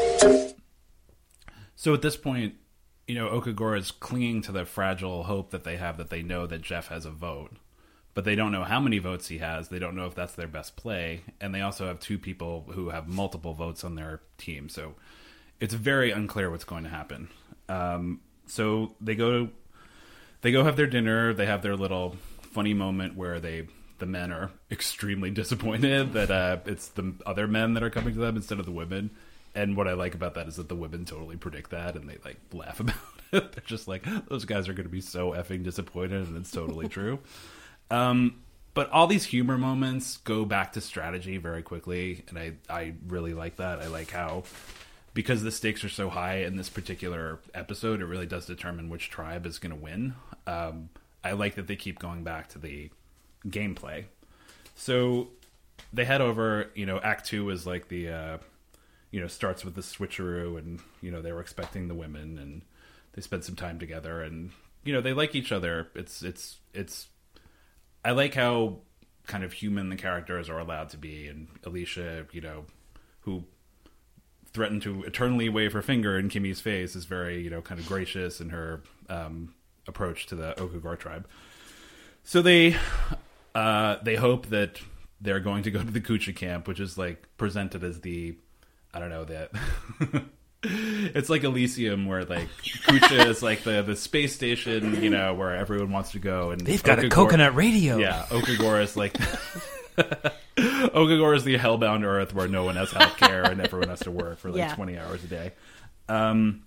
So at this point, you know, Okagor is clinging to the fragile hope that they have that they know that Jeff has a vote. But they don't know how many votes he has. They don't know if that's their best play. And they also have two people who have multiple votes on their team. So it's very unclear what's going to happen. Um, so they go they go have their dinner. They have their little funny moment where they... the men are extremely disappointed that uh, it's the other men that are coming to them instead of the women. And what I like about that is that the women totally predict that, and they like laugh about it. They're just like, those guys are going to be so effing disappointed, and it's totally true. Um, but all these humor moments go back to strategy very quickly, and I, I really like that. I like how, because the stakes are so high in this particular episode, it really does determine which tribe is going to win. Um, I like that they keep going back to the gameplay. So they head over, you know, act two is like the uh you know, starts with the switcheroo, and you know, they were expecting the women, and they spend some time together, and you know, they like each other. It's it's it's I like how kind of human the characters are allowed to be. And Alicia, you know, who threatened to eternally wave her finger in Kimmy's face, is very, you know, kind of gracious in her um approach to the Okagor tribe. So they Uh, they hope that they're going to go to the Kucha camp, which is like presented as the, I don't know, that it's like Elysium, where like Kucha is like the, the space station, you know, where everyone wants to go. And they've got Okagor, a coconut radio. Yeah, Okagor is like Okagor is the hellbound Earth where no one has healthcare and everyone has to work for like yeah. twenty hours a day. Um,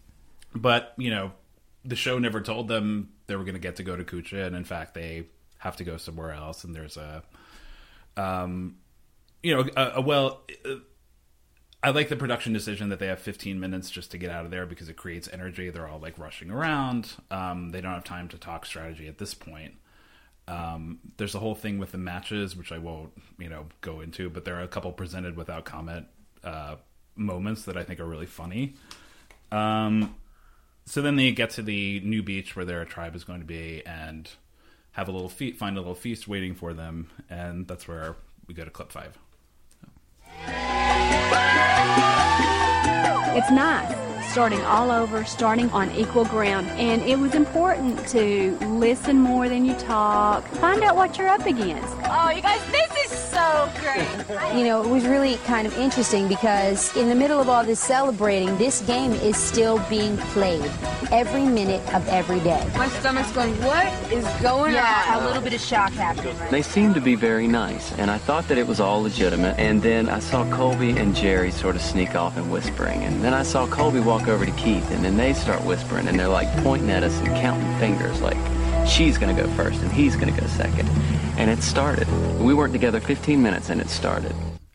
but, you know, the show never told them they were going to get to go to Kucha, and in fact, they have to go somewhere else. And there's a, um, you know, a, a well, I like the production decision that they have fifteen minutes just to get out of there because it creates energy. They're all like rushing around. Um, they don't have time to talk strategy at this point. Um, there's a whole thing with the matches, which I won't, you know, go into, but there are a couple presented without comment uh, moments that I think are really funny. Um, so then they get to the new beach where their tribe is going to be and have a little fe- find a little feast waiting for them, and that's where we go to clip five. It's nice starting all over, starting on equal ground. And it was important to listen more than you talk. Find out what you're up against. Oh, you guys, this is so great. You know, it was really kind of interesting because in the middle of all this celebrating, this game is still being played every minute of every day. My stomach's going, what is going yeah, on? a little bit of shock happening right They seemed to be very nice, and I thought that it was all legitimate. And then I saw Colby and Jerry sort of sneak off and whispering. And then I saw Colby walk over to Keith, and then they start whispering, and they're like pointing at us and counting fingers like she's going to go first and he's going to go second. And it started. We weren't together fifteen minutes, and it started.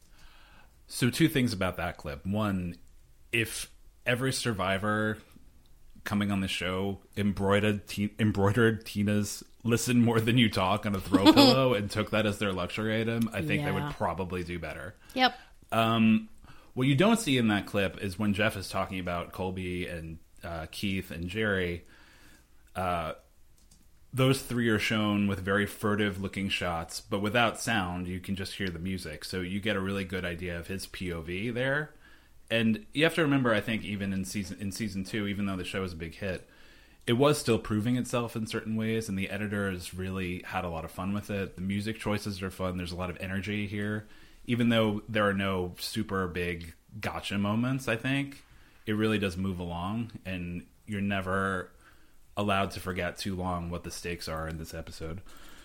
So two things about that clip. One, if every survivor coming on the show embroidered t- embroidered Tina's "listen more than you talk" on a throw pillow and took that as their luxury item, I think Yeah. they would probably do better. Yep. Um, what you don't see in that clip is when Jeff is talking about Colby and uh, Keith and Jerry, uh, those three are shown with very furtive looking shots, but without sound. You can just hear the music. So you get a really good idea of his P O V there. And you have to remember, I think, even in season in season two, even though the show was a big hit, it was still proving itself in certain ways, and the editors really had a lot of fun with it. The music choices are fun. There's a lot of energy here. Even though there are no super big gotcha moments, I think, it really does move along, and you're never allowed to forget too long what the stakes are in this episode.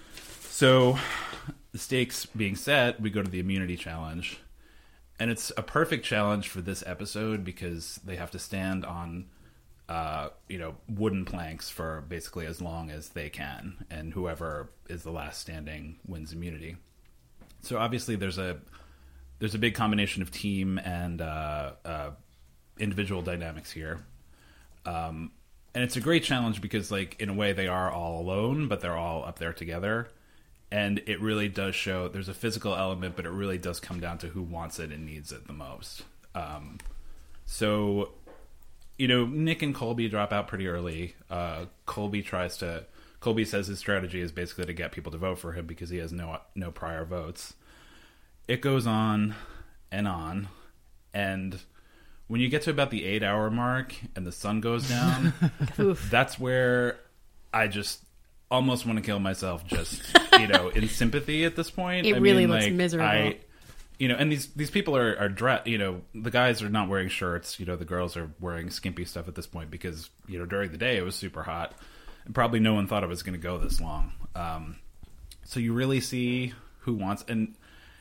So, the stakes being set, we go to the immunity challenge. And it's a perfect challenge for this episode because they have to stand on, uh, you know, wooden planks for basically as long as they can. And whoever is the last standing wins immunity. So obviously there's a there's a big combination of team and uh, uh, individual dynamics here. Um, and it's a great challenge because, like, in a way they are all alone, but they're all up there together. And it really does show there's a physical element, but it really does come down to who wants it and needs it the most. Um, so, you know, Nick and Colby drop out pretty early. Uh, Colby tries to... Colby says his strategy is basically to get people to vote for him because he has no no prior votes. It goes on and on. And when you get to about the eight-hour mark and the sun goes down, that's where I just... almost want to kill myself just, you know, in sympathy at this point. It I really mean, looks like, miserable. I, you know, and these, these people are, are dressed, you know, the guys are not wearing shirts, you know, the girls are wearing skimpy stuff at this point because, you know, during the day it was super hot and probably no one thought it was going to go this long. Um, so you really see who wants, and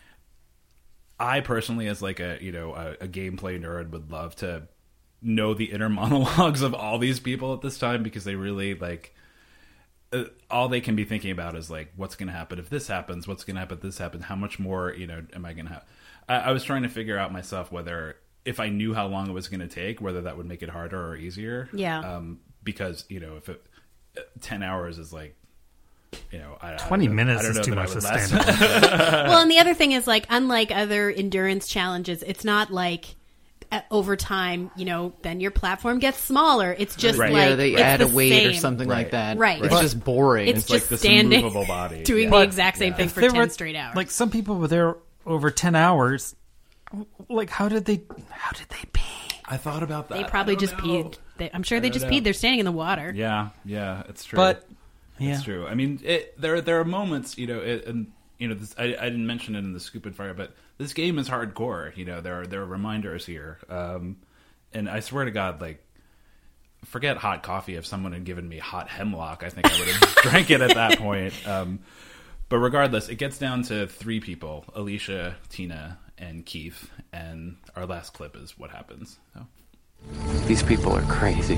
I personally, as like a, you know, a, a gameplay nerd, would love to know the inner monologues of all these people at this time because they really like, Uh, all they can be thinking about is like, what's going to happen if this happens? What's going to happen if this happens? How much more, you know, am I going to have? I, I was trying to figure out myself whether, if I knew how long it was going to take, whether that would make it harder or easier. Yeah. Um, because, you know, if it, ten hours is like, you know, I, twenty I don't, minutes I don't is know too that I much would to last. stand up. Well, and the other thing is, like, unlike other endurance challenges, it's not like uh, over time, you know, then your platform gets smaller. It's just Right. like yeah, they it's add a the weight or same. something Right. like that. Right. It's But just boring. It's, It's just like this standing, immovable body. doing Yeah. the But- exact same yeah. thing If for there ten were- straight hours. Like some people were there over ten hours. Like how did they? How did they pee? I thought about that. they probably I don't just know. peed. They, I'm sure I they don't just know. peed. They're standing in the water. Yeah, yeah, it's true. But It's yeah, true. I mean, it, there there are moments, you know, it, and you know, this, I, I didn't mention it in the Scoop and Fire, but this game is hardcore. You know, there are there are reminders here, um, and I swear to God, like, forget hot coffee. If someone had given me hot hemlock, I think I would have drank it at that point. Um, but regardless, it gets down to three people: Alicia, Tina, and Keith. And our last clip is what happens. So. These people are crazy.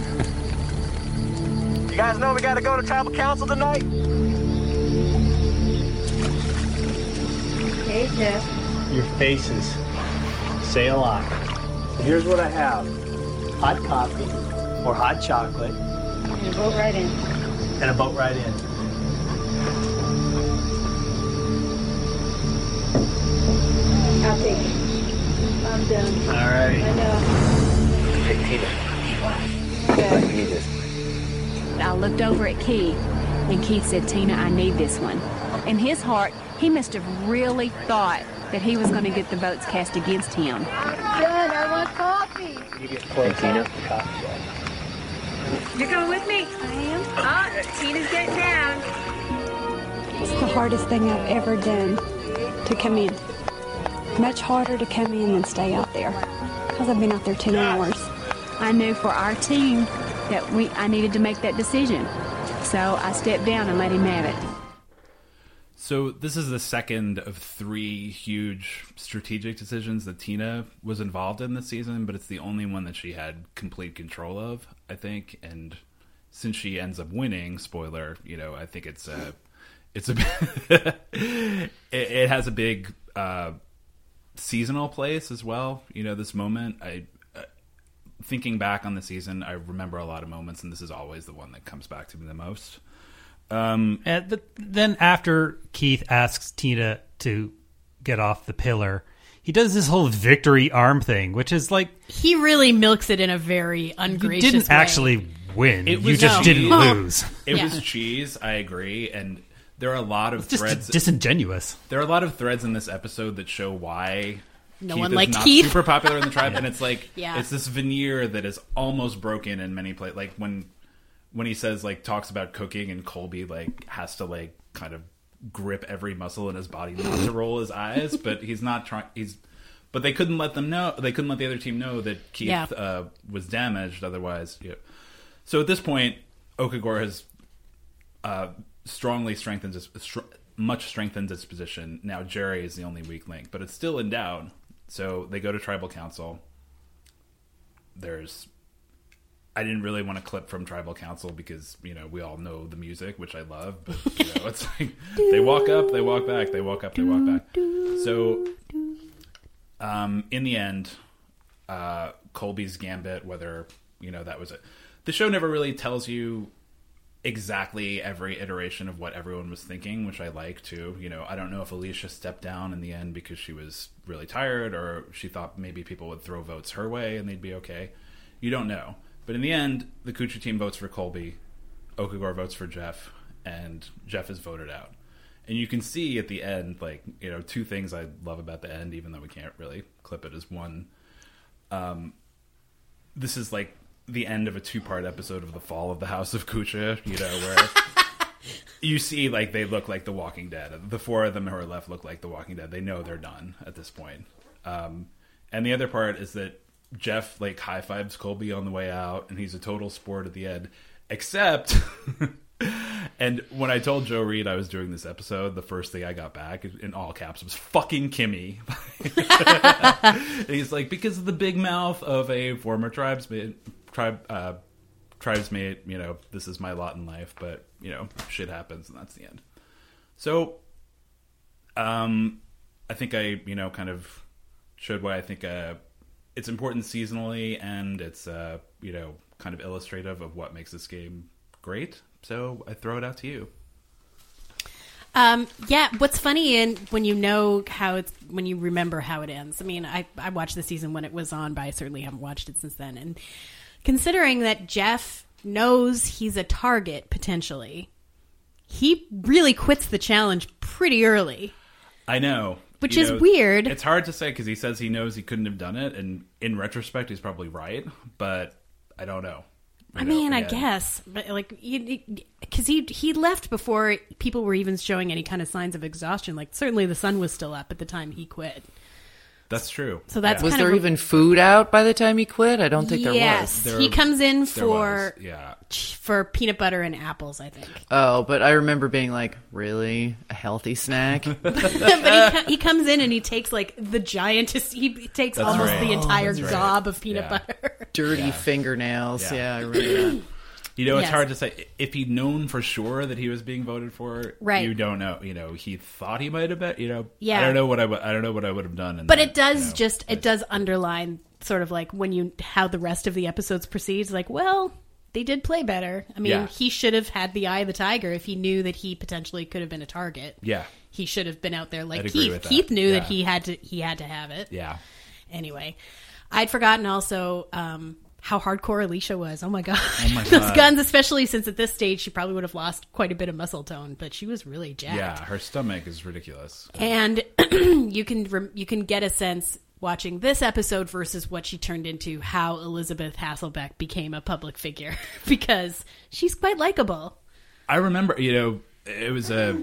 You guys know we gotta go to tribal council tonight? Hey, Jeff. Your faces say a lot. So here's what I have. Hot coffee or hot chocolate. And a boat right in. And a boat right in. I'll take it. I'm done. All right. I know. Hey, Tina. Okay. I need this. I looked over at Keith, and Keith said, Tina, I need this one. In his heart, he must have really thought that he was going to get the votes cast against him. Done. I want coffee. Hey, Tina. You're coming with me? I am. Oh, Tina's getting down. It's the hardest thing I've ever done to come in. Much harder to come in than stay out there because I've been out there ten hours. I knew for our team that we I needed to make that decision. So I stepped down and let him have it. So this is the second of three huge strategic decisions that Tina was involved in this season, but it's the only one that she had complete control of, I think. And since she ends up winning, spoiler, you know, I think it's a, it's a, it, it has a big uh, seasonal place as well. You know, this moment, I, uh, thinking back on the season, I remember a lot of moments, and this is always the one that comes back to me the most. Um, and the, then after Keith asks Tina to get off the pillar, he does this whole victory arm thing, which is like he really milks it in a very ungracious you didn't way. actually win. It You was just cheese. didn't lose. It Yeah. was cheese. I agree, and there are a lot of It's just threads. disingenuous. There are a lot of threads in this episode that show why No Keith one is liked not Keith. super popular in the tribe, and it's like Yeah. it's this veneer that is almost broken in many places. Like when when he says like talks about cooking, and Colby like has to like kind of grip every muscle in his body not to roll his eyes, but he's not trying. He's but they couldn't let them know. They couldn't let the other team know that Keith Yeah. uh, was damaged. Otherwise, yeah. So at this point, Okagor has uh, strongly strengthened his, str- much strengthened its position. Now Jerry is the only weak link, but it's still in doubt. So they go to tribal council. There's, I didn't really want to clip from tribal council because, you know, we all know the music, which I love, but you know, it's like they walk up, they walk back, they walk up, they walk back. So um, in the end, uh, Colby's gambit, whether, you know, that was it. The show never really tells you exactly every iteration of what everyone was thinking, which I like too. You know, I don't know if Alicia stepped down in the end because she was really tired, or she thought maybe people would throw votes her way and they'd be okay. You don't know. But in the end, the Kucha team votes for Colby, Okagor votes for Jeff, and Jeff is voted out. And you can see at the end, like, you know, two things I love about the end, even though we can't really clip it, is one, um, this is like the end of a two-part episode of The Fall of the House of Kucha, you know, where you see, like, they look like The Walking Dead. The four of them who are left look like The Walking Dead. They know they're done at this point. Um, and the other part is that Jeff, like, high-fives Colby on the way out, and he's a total sport at the end, except... And when I told Joe Reed I was doing this episode, the first thing I got back in all caps was fucking Kimmy. And he's like, because of the big mouth of a former tribesmate, tribe, uh, tribesmate, you know, this is my lot in life, but, you know, shit happens, and that's the end. So, um, I think I, you know, kind of showed why I think uh, it's important seasonally, and it's, uh, you know, kind of illustrative of what makes this game great. So I throw it out to you. Um, yeah, what's funny and when you know how it's when you remember how it ends. I mean, I I watched the season when it was on, but I certainly haven't watched it since then. And considering that Jeff knows he's a target potentially, he really quits the challenge pretty early. I know, which you is know, weird. It's hard to say because he says he knows he couldn't have done it, and in retrospect, he's probably right. But I don't know. I mean, I guess, but like, because he he left before people were even showing any kind of signs of exhaustion. Like, certainly the sun was still up at the time he quit. That's true. So that's was kind there of a, even food out by the time he quit? I don't think yes, there Yes, was. he comes in there for was, yeah. for peanut butter and apples, I think. Oh, but I remember being like, really? A healthy snack? But he, co- he comes in and he takes like the giantest. He takes That's almost right. the entire That's right. gob of peanat Yeah. butter. dirty Yeah. fingernails. Yeah, Yeah. I remember that. You know, it's Yes. hard to say. If he'd known for sure that he was being voted for, Right. you don't know. You know, he thought he might have been. You know, Yeah. I don't know what I. would- I don't know what I would have done. In But that, it does you know. just it does underline sort of like when you how the rest of the episodes proceeds. Like, well, they did play better. I mean, Yeah. he should have had the eye of the tiger if he knew that he potentially could have been a target. Yeah. He should have been out there like I'd agree Keith. with that. Keith knew Yeah. that he had to he had to have it. Yeah. Anyway, I'd forgotten also um, how hardcore Alicia was. Oh my god, Oh my those God. guns! Especially since at this stage she probably would have lost quite a bit of muscle tone, but she was really jacked. Yeah, her stomach is ridiculous. And you can rem- you can get a sense watching this episode versus what she turned into, how Elizabeth Hasselbeck became a public figure because she's quite likable. I remember, you know, it was a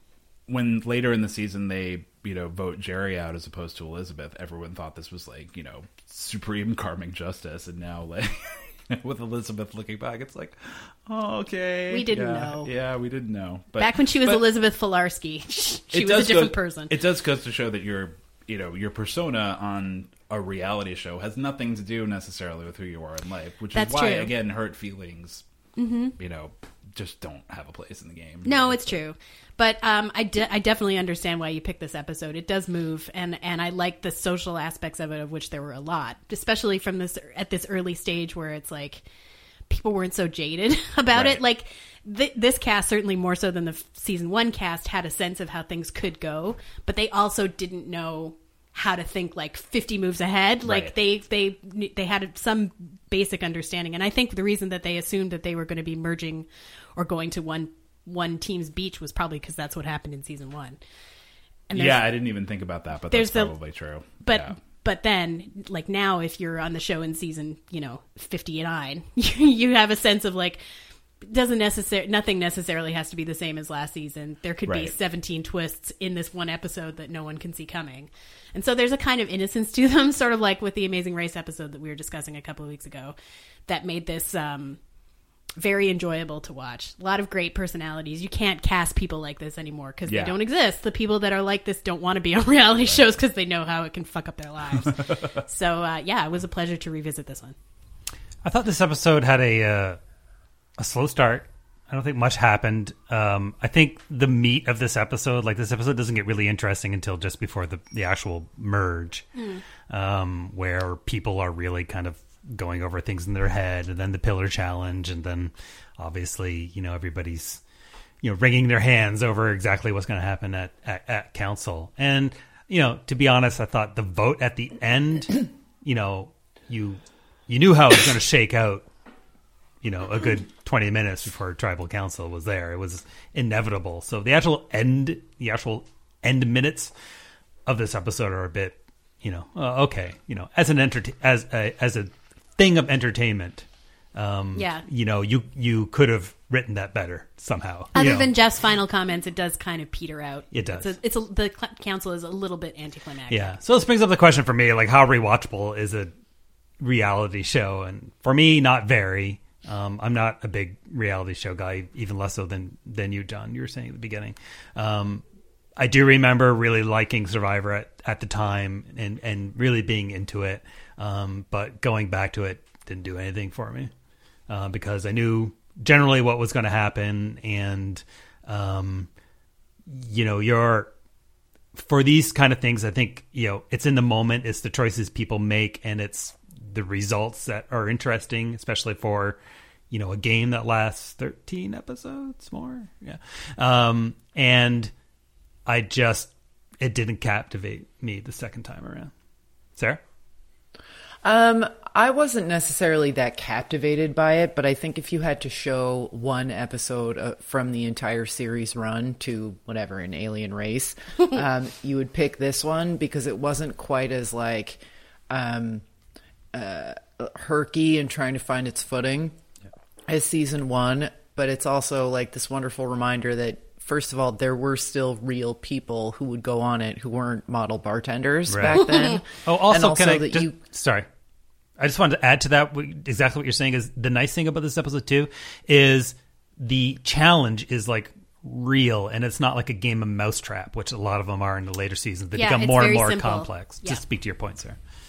when later in the season they, you know, vote Jerry out as opposed to Elizabeth. Everyone thought this was like, you know, supreme karmic justice, and now like with Elizabeth looking back, it's like, oh, okay, We didn't yeah, know. Yeah, we didn't know. But Back when she was but Elizabeth Filarski, she it was a does different go- person. It does go to show that your, you know, your persona on a reality show has nothing to do necessarily with who you are in life, which That's is why, true. again, hurt feelings, Mhm. you know, just don't have a place in the game. No, it's true. But um, I, de- I definitely understand why you picked this episode. It does move, and, and I like the social aspects of it, of which there were a lot, especially from this at this early stage where it's like people weren't so jaded about Right. it. Like th- this cast, certainly more so than the f- season one cast, had a sense of how things could go, but they also didn't know how to think like fifty moves ahead. Like Right. they they they had some basic understanding, and I think the reason that they assumed that they were going to be merging or going to one one team's beach was probably because that's what happened in season one. And there's- Yeah, I didn't even think about that, but there's that's the- probably true. But Yeah. but then like now, if you're on the show in season you know fifty-nine, you have a sense of like doesn't necessarily nothing necessarily has to be the same as last season. There could be Right. seventeen twists in this one episode that no one can see coming. And so there's a kind of innocence to them, sort of like with the Amazing Race episode that we were discussing a couple of weeks ago, that made this um, very enjoyable to watch. A lot of great personalities. You can't cast people like this anymore because Yeah. they don't exist. The people that are like this don't want to be on reality shows because they know how it can fuck up their lives. So uh, yeah, it was a pleasure to revisit this one. I thought this episode had a uh, a slow start. I don't think much happened. Um, I think the meat of this episode, like this episode, doesn't get really interesting until just before the the actual merge, Mm. um, where people are really kind of going over things in their head, and then the pillar challenge, and then obviously, you know, everybody's you know wringing their hands over exactly what's going to happen at, at at council. And you know, to be honest, I thought the vote at the end, you know, you you knew how it was going to shake out. You know, a good twenty minutes before tribal council was there. It was inevitable. So the actual end, the actual end minutes of this episode are a bit, you know, uh, okay. You know, as an enter- as a, as a thing of entertainment, um, Yeah. You know, you you could have written that better somehow. Other you know. than Jeff's final comments, it does kind of peter out. It does. It's, a, it's a, the cl- council is a little bit anticlimactic. Yeah. So this brings up the question for me, like how rewatchable is a reality show? And for me, not very. Um, I'm not a big reality show guy, even less so than, than you, John. You were saying at the beginning. Um, I do remember really liking Survivor at, at the time and, and really being into it. Um, but going back to it didn't do anything for me uh, because I knew generally what was going to happen. And, um, you know, you're, for these kind of things, I think, you know, it's in the moment, it's the choices people make, and it's the results that are interesting, especially for, you know, a game that lasts thirteen episodes more. Yeah. Um, and I just, it didn't captivate me the second time around. Sarah? Um, I wasn't necessarily that captivated by it, but I think if you had to show one episode uh, from the entire series run to whatever, an alien race, um, you would pick this one because it wasn't quite as like um, uh, herky and trying to find its footing as season one, but it's also like this wonderful reminder that first of all, there were still real people who would go on it who weren't model bartenders Right. back then. Oh, also, and also can I that just, you sorry. I just wanted to add to that what- exactly what you're saying is the nice thing about this episode too is the challenge is like real and it's not like a game of mousetrap, which a lot of them are in the later seasons. They Yeah, become it's more and very more simple. complex. Yeah. Just speak to your point, sir.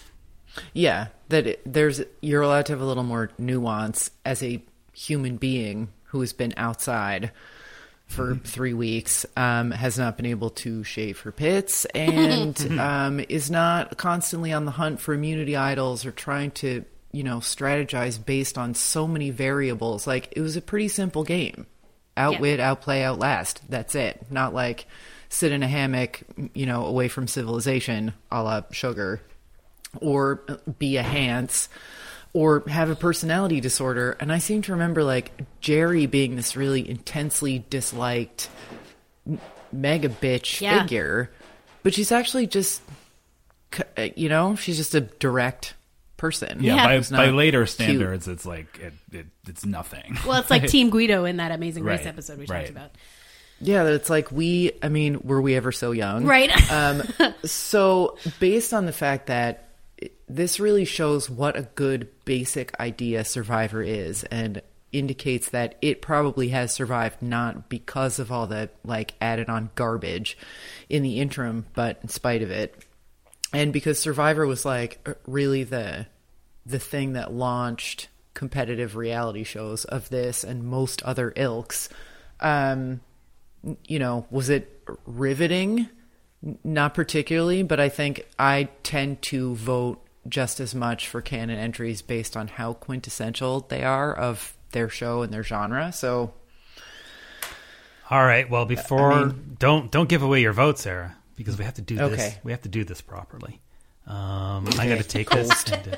Yeah, that it, there's you're allowed to have a little more nuance as a human being who has been outside for three weeks, um, has not been able to shave her pits, and um, is not constantly on the hunt for immunity idols or trying to, you know, strategize based on so many variables. Like, it was a pretty simple game. Outwit, yeah. outplay, outlast. That's it. Not like sit in a hammock, you know, away from civilization, a la Sugar, or be a Hans, or have a personality disorder. And I seem to remember, like, Jerry being this really intensely disliked mega bitch Yeah. figure, but she's actually just, you know, she's just a direct person. Yeah, Yeah. by, Who's by not later cute. standards, it's like it, it it's nothing. Well, it's like Team Guido in that Amazing Race Right, episode we right. talked about. Yeah, it's like we, I mean, were we ever so young? Right. um, so, based on the fact that this really shows what a good basic idea Survivor is, and indicates that it probably has survived not because of all the, like, added on garbage in the interim, but in spite of it. And because Survivor was, like, really the the thing that launched competitive reality shows of this and most other ilks. Um, you know, was it riveting? Not particularly, but I think I tend to vote just as much for canon entries based on how quintessential they are of their show and their genre. So, all right. Well, before I mean, don't don't give away your vote, Sarah, because we have to do this. Okay. We have to do this properly. Um, Okay. I'm going to take this. And, uh,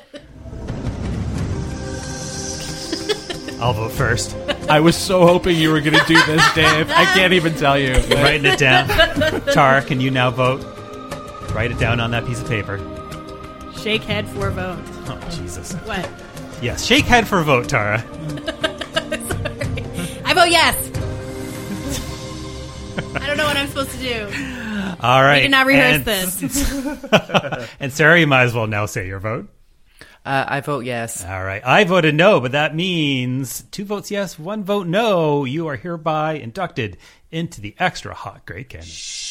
I'll vote first. I was so hoping you were going to do this, Dave. I can't even tell you. Writing it down. Tara, can you now vote? Write it down on that piece of paper. Shake head for vote. Oh, Jesus. What? Yes, shake head for vote, Tara. I vote yes. I don't know what I'm supposed to do. All right. We did not rehearse and, this. And Sarah, you might as well now say your vote. Uh, I vote yes. All right. I voted no, but that means two votes yes, one vote no. You are hereby inducted into the extra hot Great Canon.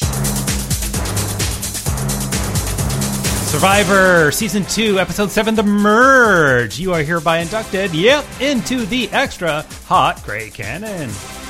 Survivor Season two, Episode seven, The Merge. You are hereby inducted, yep, into the extra hot Great Canon.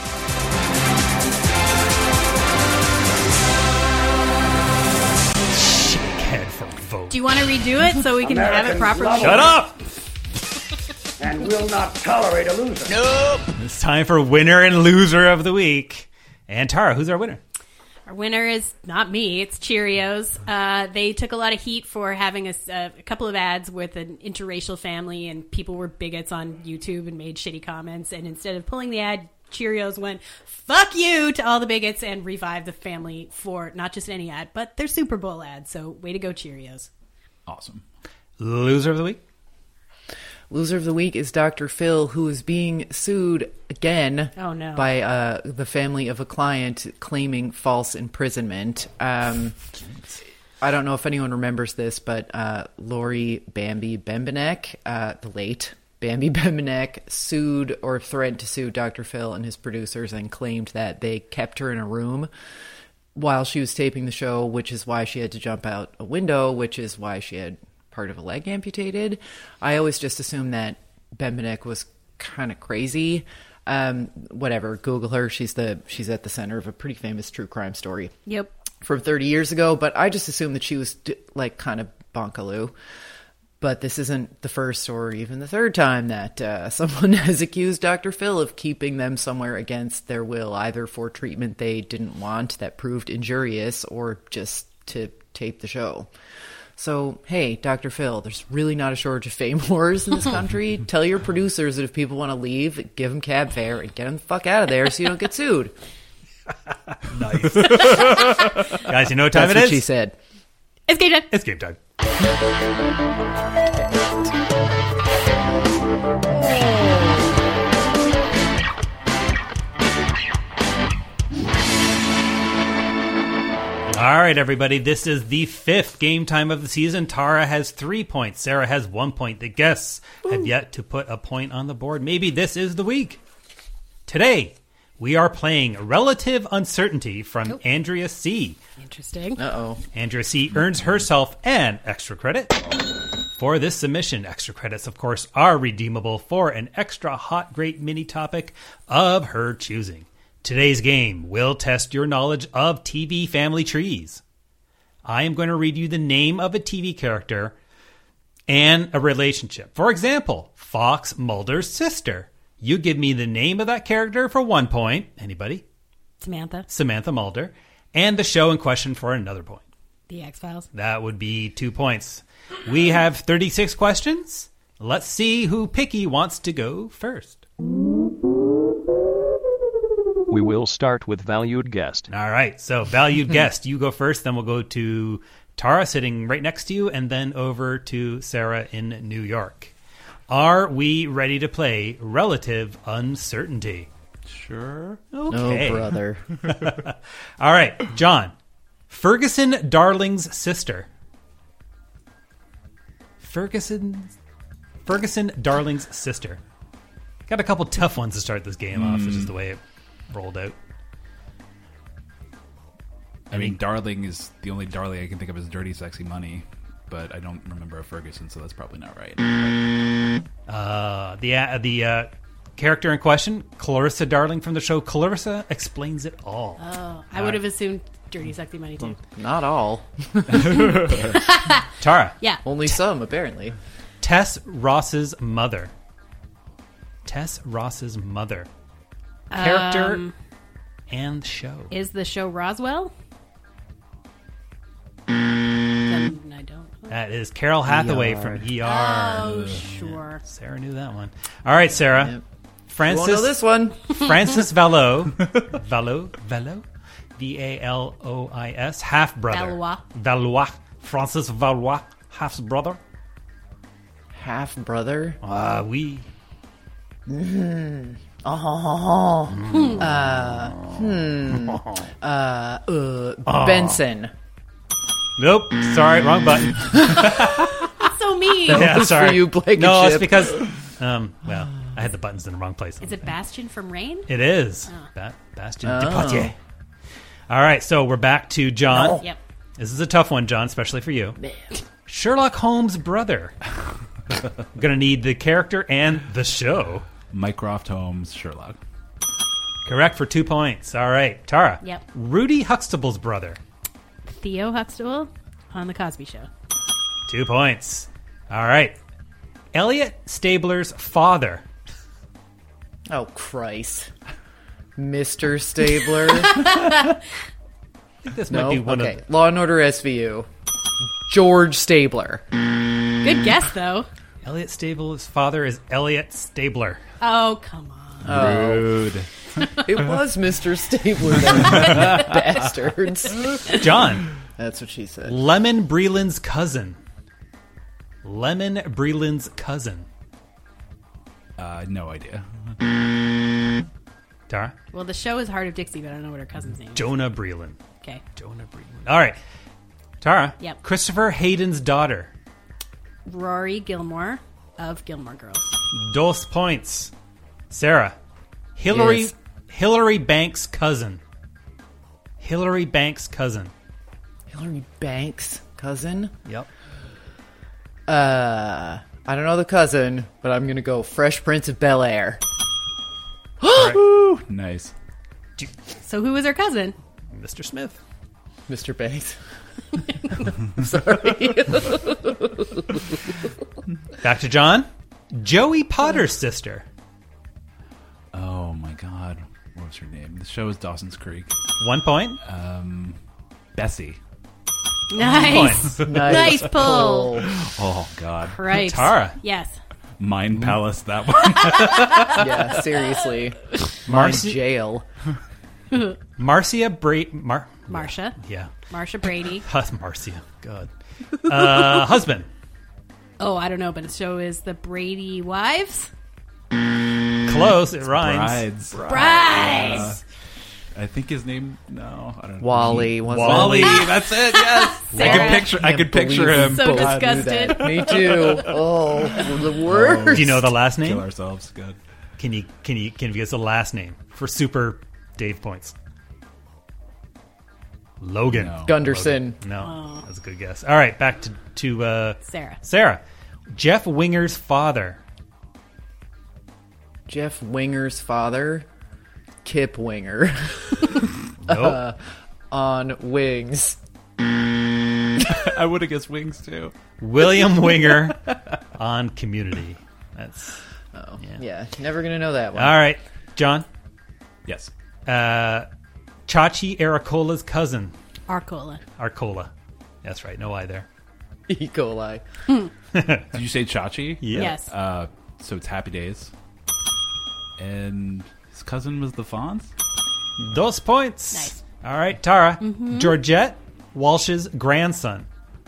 Shakehead for vote. Do you want to redo it so we can have it Americans properly? love Shut up! and will not tolerate a loser. Nope. It's time for winner and loser of the week. And Tara, who's our winner? Our winner is not me. It's Cheerios. Uh, they took a lot of heat for having a, a couple of ads with an interracial family, and people were bigots on YouTube and made shitty comments. And instead of pulling the ad, Cheerios went, fuck you to all the bigots and revived the family for not just any ad, but their Super Bowl ad. So way to go, Cheerios. Awesome. Loser of the week? Loser of the week is Doctor Phil, who is being sued again Oh, no. by uh, the family of a client claiming false imprisonment. Um, I don't know if anyone remembers this, but uh, Lori Bambi Bembenek, uh, the late Bambi Bembenek, sued or threatened to sue Doctor Phil and his producers and claimed that they kept her in a room while she was taping the show, which is why she had to jump out a window, which is why she had part of a leg amputated. I always just assumed that Bembenek was kind of crazy. Um, whatever, Google her. She's the she's at the center of a pretty famous true crime story. Yep. From thirty years ago, but I just assumed that she was like kind of bonkaloo. But this isn't the first or even the third time that uh, someone has accused Doctor Phil of keeping them somewhere against their will, either for treatment they didn't want that proved injurious or just to tape the show. So, hey, Doctor Phil, there's really not a shortage of fame whores in this country. Tell your producers that if people want to leave, give them cab fare and get them the fuck out of there so you don't get sued. Nice. Guys, you know what time That's it what is? she said. It's game time. It's game time. All right, everybody. This is the fifth game time of the season. Tara has three points. Sarah has one point. The guests Ooh. have yet to put a point on the board. Maybe this is the week. Today, we are playing Relative Uncertainty from oh. Andrea C. Interesting. Uh-oh. Andrea C. earns herself an extra credit for this submission. Extra credits, of course, are redeemable for an extra hot, great mini topic of her choosing. Today's game will test your knowledge of T V family trees. I am going to read you the name of a T V character and a relationship. For example, Fox Mulder's sister. You give me the name of that character for one point. Anybody? Samantha. Samantha Mulder. And the show in question for another point. The X-Files. That would be two points. We have thirty-six questions. Let's see who Picky wants to go first. We will start with valued guest. All right. So valued guest, you go first. Then we'll go to Tara sitting right next to you, and then over to Sarah in New York. Are we ready to play Relative Uncertainty? Sure. Okay. Oh, brother. All right, John. Ferguson Darling's sister. Ferguson Ferguson Darling's sister. Got a couple tough ones to start this game mm. off, which is the way it rolled out. I mean, Darling is the only Darling I can think of as Dirty Sexy Money, but I don't remember a Ferguson, so that's probably not right. Uh, the uh, the uh, character in question, Clarissa Darling from the show Clarissa Explains It All. Oh, I would have assumed Dirty Sexy Money too. Not all. Tara. Yeah. Only some, apparently. Tess Ross's mother. Tess Ross's mother. Character Um, and show. Is the show Roswell? Then I don't. That is Carol Hathaway E R. from E R. Oh, sure. Sarah knew that one. All right, Sarah. Yep. Francis. You won't know this one. Francis Valo. Valo. Valo. V A L O I S. Half brother. Valois. Valois. Francis Valois. Half brother. Half brother. Ah, uh, we. Mm-hmm. Oh. Mm. Uh. Hmm. Uh. Uh. Oh. Benson. Nope. Sorry, wrong button. That's so mean. That yeah, was sorry. for you, Blankenship. No, it's because. Um. Well, I had the buttons in the wrong place. Is it Bastion from Rain? It is. Oh. Ba- Bastion Oh. de Poitiers. All right, so we're back to John. No. Yep. This is a tough one, John, especially for you. Sherlock Holmes' brother. Gonna need the character and the show. Mycroft Holmes, Sherlock. Correct for two points. All right, Tara. Yep. Rudy Huxtable's brother. Theo Huxtable on The Cosby Show. Two points. All right. Elliot Stabler's father. Oh, Christ. Mister Stabler. I think this no? might be one okay. of... Law and Order S V U. George Stabler. Good guess, though. Elliot Stabler's father is Elliot Stabler. Oh, come on. Oh. Rude. It was Mister Stabler, then. Bastards. John. That's what she said. Lemon Breland's cousin. Lemon Breland's cousin. Uh, no idea. Tara? Well, the show is Heart of Dixie, but I don't know what her cousin's name is. Jonah Breland. Okay. Jonah Breland. All right. Tara? Yep. Christopher Hayden's daughter. Rory Gilmore of Gilmore Girls. Dos points. Sarah. Hillary Yes. Hillary Banks' cousin. Hillary Banks' cousin. Hillary Banks' cousin? Yep. Uh, I don't know the cousin, but I'm going to go Fresh Prince of Bel-Air. Woo! Nice. So who was her cousin? Mister Smith. Mister Banks. Sorry. Back to John. Joey Potter's sister. Oh my God. What was her name? The show is Dawson's Creek. One point. Um, Bessie. Nice. Point. Nice pull. Oh God. Right. Tara. Yes. Mind Palace, that one. Yeah, seriously. Marcy- Mind jail. Marcia Bra- Mar- Marcia. Yeah. Marcia Brady. Hus- Marcia. God. Uh, husband. Oh, I don't know, but the show is The Brady Wives. Close. It rhymes. Brides. Brides. Uh, I think his name. No, I don't know. Wally. wasn't Wally. it? That's it. Yes. I Sarah. could picture. I could picture believe him. So both disgusted. knew that. Me too. Oh, the worst. Do you know the last name? Kill ourselves. Good. Can you can you can you guess the last name for super Dave points? Logan. No. Gunderson. No, Oh. that's a good guess. All right, back to to uh, Sarah. Sarah. Jeff Winger's father. Jeff Winger's father, Kip Winger. Nope. uh, on Wings. I would have guessed Wings too. William Winger on Community. That's oh yeah. yeah, never gonna know that one. All right, John. Yes. Uh, Chachi Arcola's cousin. Arcola. Arcola. That's right. No I there. E. coli. Did you say Chachi? Yeah. Yes. Uh, so it's Happy Days. And his cousin was the Fonz? Dos points. Nice. All right, Tara. Mm-hmm. Georgette Walsh's grandson.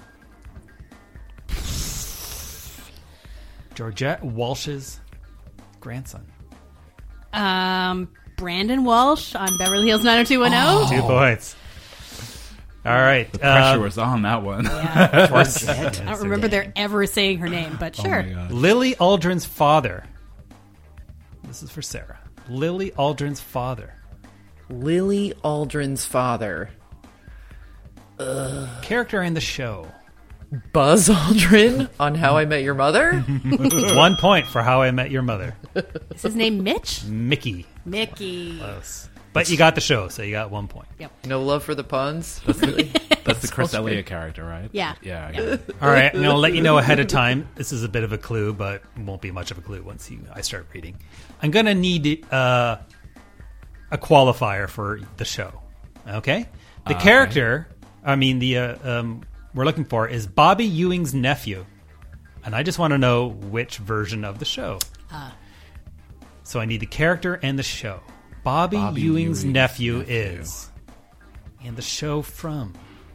Georgette Walsh's grandson. Um, Brandon Walsh on Beverly Hills nine oh two one oh. Two points. All right. The pressure uh, was on that one. Yeah. Georgette. I don't remember there ever saying her name, but sure. Oh my God. Lily Aldrin's father. This is for Sarah. Lily Aldrin's father. Lily Aldrin's father. Ugh. Character in the show. Buzz Aldrin on How I Met Your Mother? One point for How I Met Your Mother. Is his name Mitch? Mickey. Mickey. Close. But you got the show, so you got one point. Yep. No love for the puns? That's the, that's the Chris Aldrin. Elliott character, right? Yeah. Yeah. I get it. All right, I'm going to let you know ahead of time. This is a bit of a clue, but it won't be much of a clue once you I start reading. I'm going to need uh, a qualifier for the show. Okay? The Uh, character, I mean, the uh, um, we're looking for is Bobby Ewing's nephew. And I just want to know which version of the show. Uh. So I need the character and the show. Bobby, Bobby Ewing's, Ewing's nephew, nephew. is. And the show from.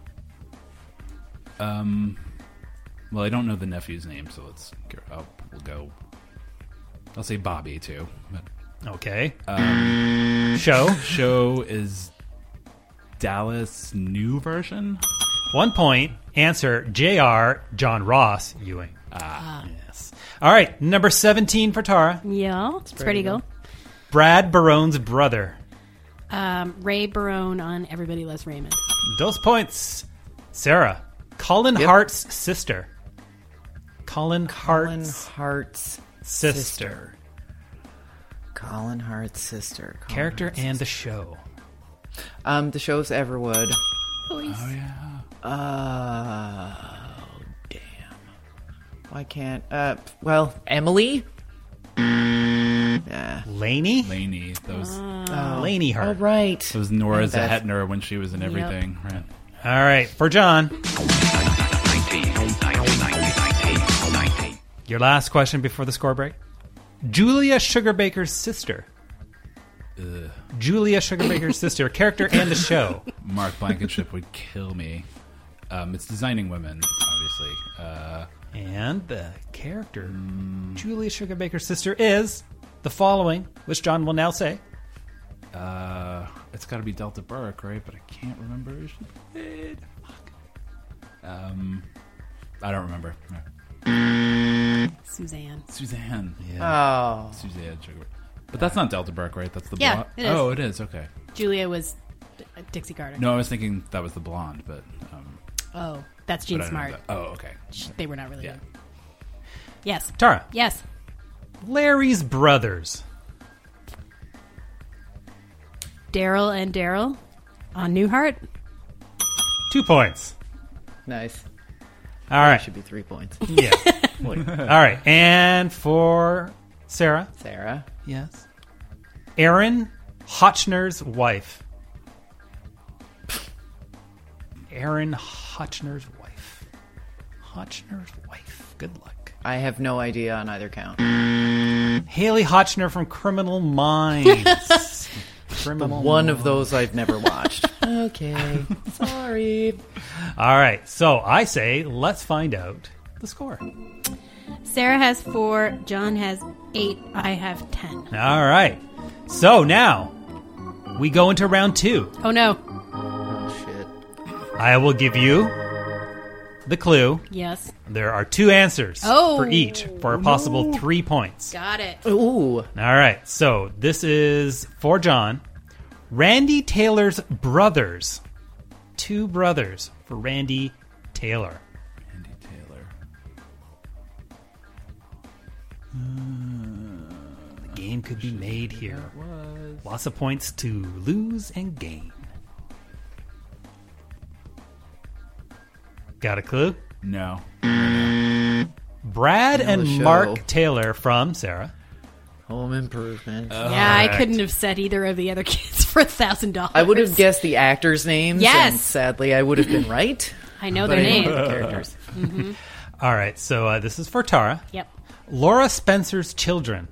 Um, well, I don't know the nephew's name, so let's go. Oh, we'll go. I'll say Bobby too. But, Okay. um, Show. show is Dallas new version. One point. Answer J R John Ross Ewing. Ah, Yes. All right. Number seventeen for Tara. Yeah, it's pretty good. Brad Barone's brother. Um, Ray Barone on Everybody Loves Raymond. Those points. Sarah. Colin Yep. Hart's sister. Colin Colin Hart's Hart's sister. sister. Colin Hart's sister. Colin Character Hart's and the sister. show. Um, the show's Everwood. Oh, yeah. Oh, damn. Why can't... Uh, well, Emily? Yeah. Laney? Laney. Those Oh. Laney Hart. Oh, right. those Nora That's- Zehetner when she was in everything. Right. All right. For John. Your last question before the score break. Julia Sugarbaker's sister. Ugh. Julia Sugarbaker's sister. Character and the show. Mark Blankenship would kill me. Um, it's Designing Women, obviously. Uh, And the character, Julia Sugarbaker's sister, is the following, which John will now say. uh, it's got to be Delta Burke, right? But I can't remember who she played. Fuck. Um, I don't remember. No. Suzanne. Suzanne. Oh. Suzanne Sugar. But that's not Delta Burke, right? That's the Yeah, blonde. it is. Oh, it is. Okay. Julia was D- Dixie Carter. No, I was thinking that was the blonde, but um, Oh, that's Jean but I don't know Smart. that. Oh, okay. They were not really Yeah. good. Yes. Tara. Yes. Larry's brothers. Daryl and Daryl on Newhart. Two points. Nice. All right. Should be three points. Yeah. All right. And for Sarah. Sarah. Yes. Aaron Hotchner's wife. Aaron Hotchner's wife. Hotchner's wife. Good luck. I have no idea on either count. Haley Hotchner from Criminal Minds. Criminal One Minds. of those I've never watched. Okay. Sorry. All right. So I say, let's find out the score. Sarah has four. John has eight. I have ten. All right. So now we go into round two. Oh no. Oh, shit. I will give you the clue. Yes. There are two answers Oh. for each for a possible three points. Got it. Ooh. All right. So this is for John. Randy Taylor's brothers. Two brothers for Randy Taylor. Andy Taylor. The game could be made here. Lots of points to lose and gain. Got a clue? No. Brad Another and show. Mark Taylor from Sarah. Home Improvement. Yeah, I couldn't have said either of the other kids for a thousand dollars. I would have guessed the actors' names. Yes. And sadly, I would have been right. I know but their I didn't names. know the characters. Mm-hmm. All right, so uh, this is for Tara. Yep. Laura Spencer's children.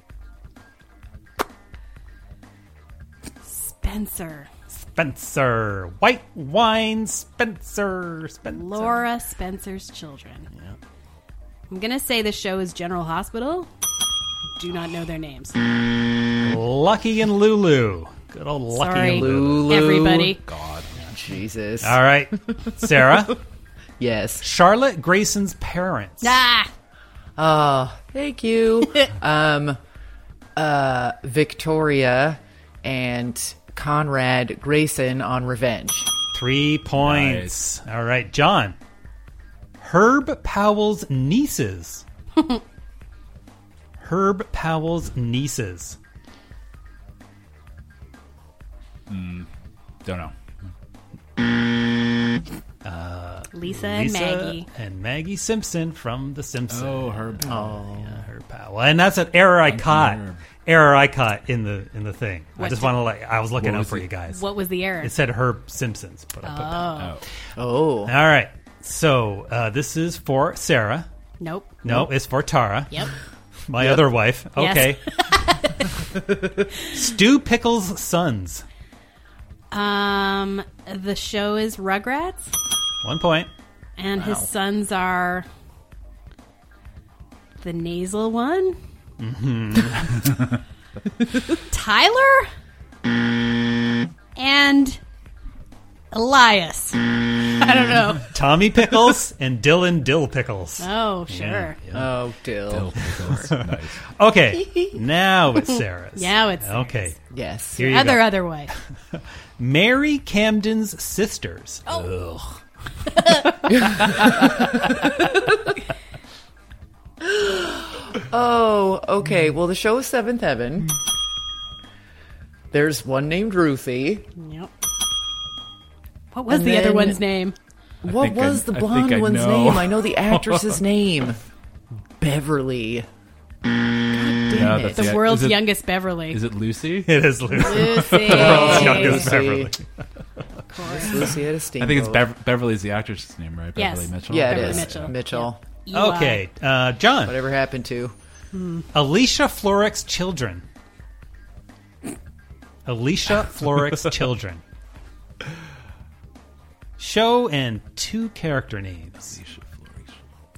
Spencer. Spencer. White wine Spencer. Spencer. Laura Spencer's children. Yeah. I'm going to say the show is General Hospital. Do not know their names. Lucky and Lulu. Good old Lucky Sorry, and Lulu. everybody. God. Jesus. All right, Sarah. Yes. Charlotte Grayson's parents. Ah! Oh, thank you. um, uh, Victoria and Conrad Grayson on Revenge. Three points. All right, John. Herb Powell's nieces. Herb Powell's nieces. Mm, don't know. Uh, Lisa and Lisa Maggie. and Maggie Simpson from The Simpsons. Oh, Herb Powell. Oh, yeah, Herb Powell. And that's an error I caught. Error I caught in the in the thing. I What just did- want to like. I was looking What up was for it? you guys. What was the error? It said Herb Simpsons, but I put that. Oh. Oh. All right. So uh, this is for Sarah. Nope. No, it's for Tara. Yep. My Yep. other wife. Yes. Okay. Stu Pickles' sons. Um, the show is Rugrats, One point. and Wow. his sons are the nasal one, Mm-hmm. Tyler, and Elias. I don't know. Tommy Pickles and Dylan Dill Pickles. Oh, sure. Oh, Dill. Dill Pickles. Nice. Okay. Now it's Sarah's. Now it's Sarah's. Okay. Yes. Here you Other go. other way. Mary Camden's sisters. Oh. Oh, okay. Well, the show is Seventh Heaven. There's one named Ruthie. Yep. What was And the other then- one's name? What think was I- the I think blonde I one's know. name? I know the actress's name. Beverly. Yeah, it. that's The it. world's Is it- youngest Beverly. Is it Lucy? It is Lucy. Lucy. The world's youngest Lucy. Beverly. Of course. Lucy had a I steamboat. think it's Bev- Beverly's the actress's name, right? Yes. Beverly Mitchell. Yeah, it Beverly is. Mitchell. Mitchell. E Y. Okay. Uh, John. Whatever happened to? Alicia Florrick's children. Alicia Florrick's children. Show and two character names. Alicia Florrick.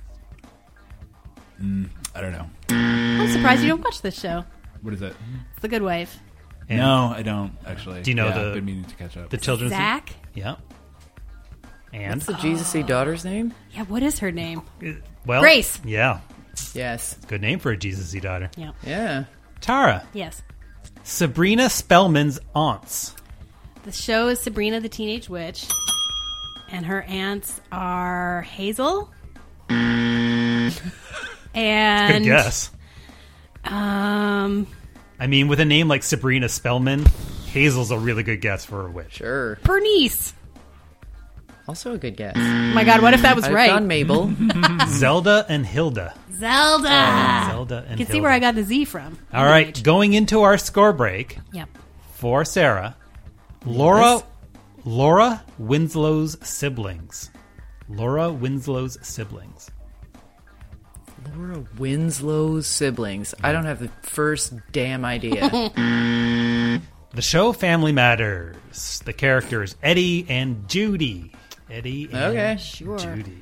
Mm, I don't know. I'm surprised you don't watch this show. What is it? It's The Good Wife. And no, I don't actually. Do you know Yeah, the- I've been meaning to catch up. The children's Zach? Yeah. And What's the Jesus' daughter's name? Yeah, what is her name? well, Grace. Yeah. Yes. Good name for a Jesus-y daughter. Yep. Yeah. Tara. Yes. Sabrina Spellman's aunts. The show is Sabrina the Teenage Witch, and her aunts are Hazel. and Good guess. Um, I mean, with a name like Sabrina Spellman, Hazel's a really good guess for a witch. Sure. Bernice. Also a good guess. Oh my God, what if that was I've right? gone Mabel. Zelda and Hilda. Zelda. Zelda and You can see Hilda. where I got the Z from. All right, going into our score break Yep. for Sarah, Laura, Laura Winslow's siblings. Laura Winslow's siblings. Laura Winslow's siblings. I don't have the first damn idea. The show Family Matters. The characters Eddie and Judy. Eddie and Okay. Sure. Judy.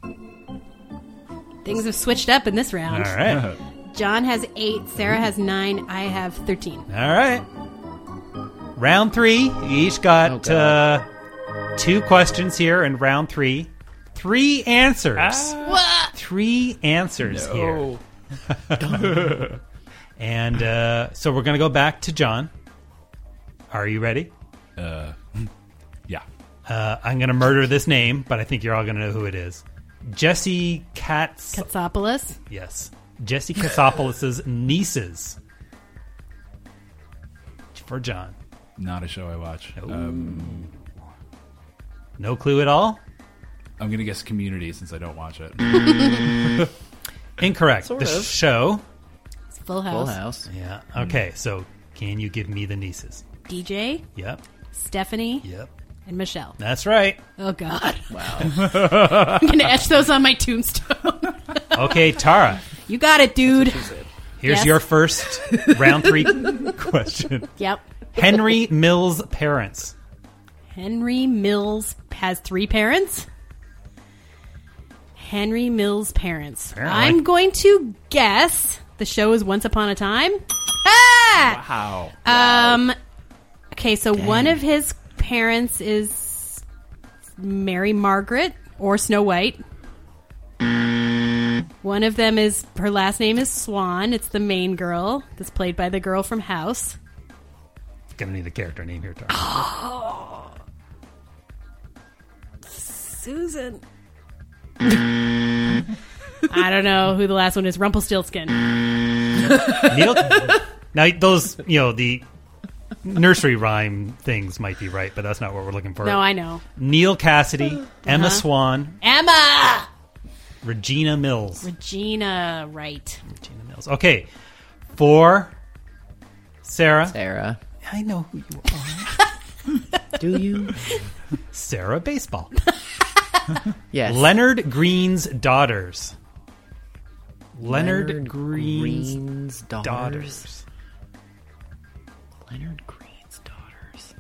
Things have switched up in this round. All right. John has eight, Sarah has nine, I have thirteen. All right. Round three. You each got Oh, uh, two questions here in round three. Three answers. What? Three answers No. here. And uh, so we're going to go back to John. Are you ready? Uh, yeah. Uh, I'm going to murder this name, but I think you're all going to know who it is. Jesse Katz. Katsopoulos. Yes. Jesse Katsopolis' nieces. For John. Not a show I watch. Um, no clue at all? I'm going to guess Community since I don't watch it. Incorrect. Sort the of. show. It's Full House. Full House. Yeah. Okay, so can you give me the nieces? D J, Yep. Stephanie, Yep. and Michelle. That's right. Oh, God. Wow. I'm going to etch those on my tombstone. Okay, Tara. You got it, dude. Here's Yes. your first round three question. Yep. Henry Mills' parents. Henry Mills has three parents. Henry Mills' parents. Apparently. I'm going to guess the show is Once Upon a Time. Ah! Wow. Um. Okay, so one of his parents is Mary Margaret or Snow White. One of them is, her last name is Swan. It's the main girl that's played by the girl from House. Gonna need a character name here, Tara. Oh. Susan. I don't know who the last one is. Rumpelstiltskin. Neil, now those, you know, the nursery rhyme things might be right, but that's not what we're looking for. No, I know. Neil Cassidy, Emma Uh-huh. Swan, Emma! Regina Mills. Regina, right. Regina Mills. Okay, for Sarah. Sarah. I know who you are. Do you? Sarah Baseball. Yes. Leonard Green's daughters. Leonard, Leonard Green's, Green's daughters. daughters. Leonard Green's daughters.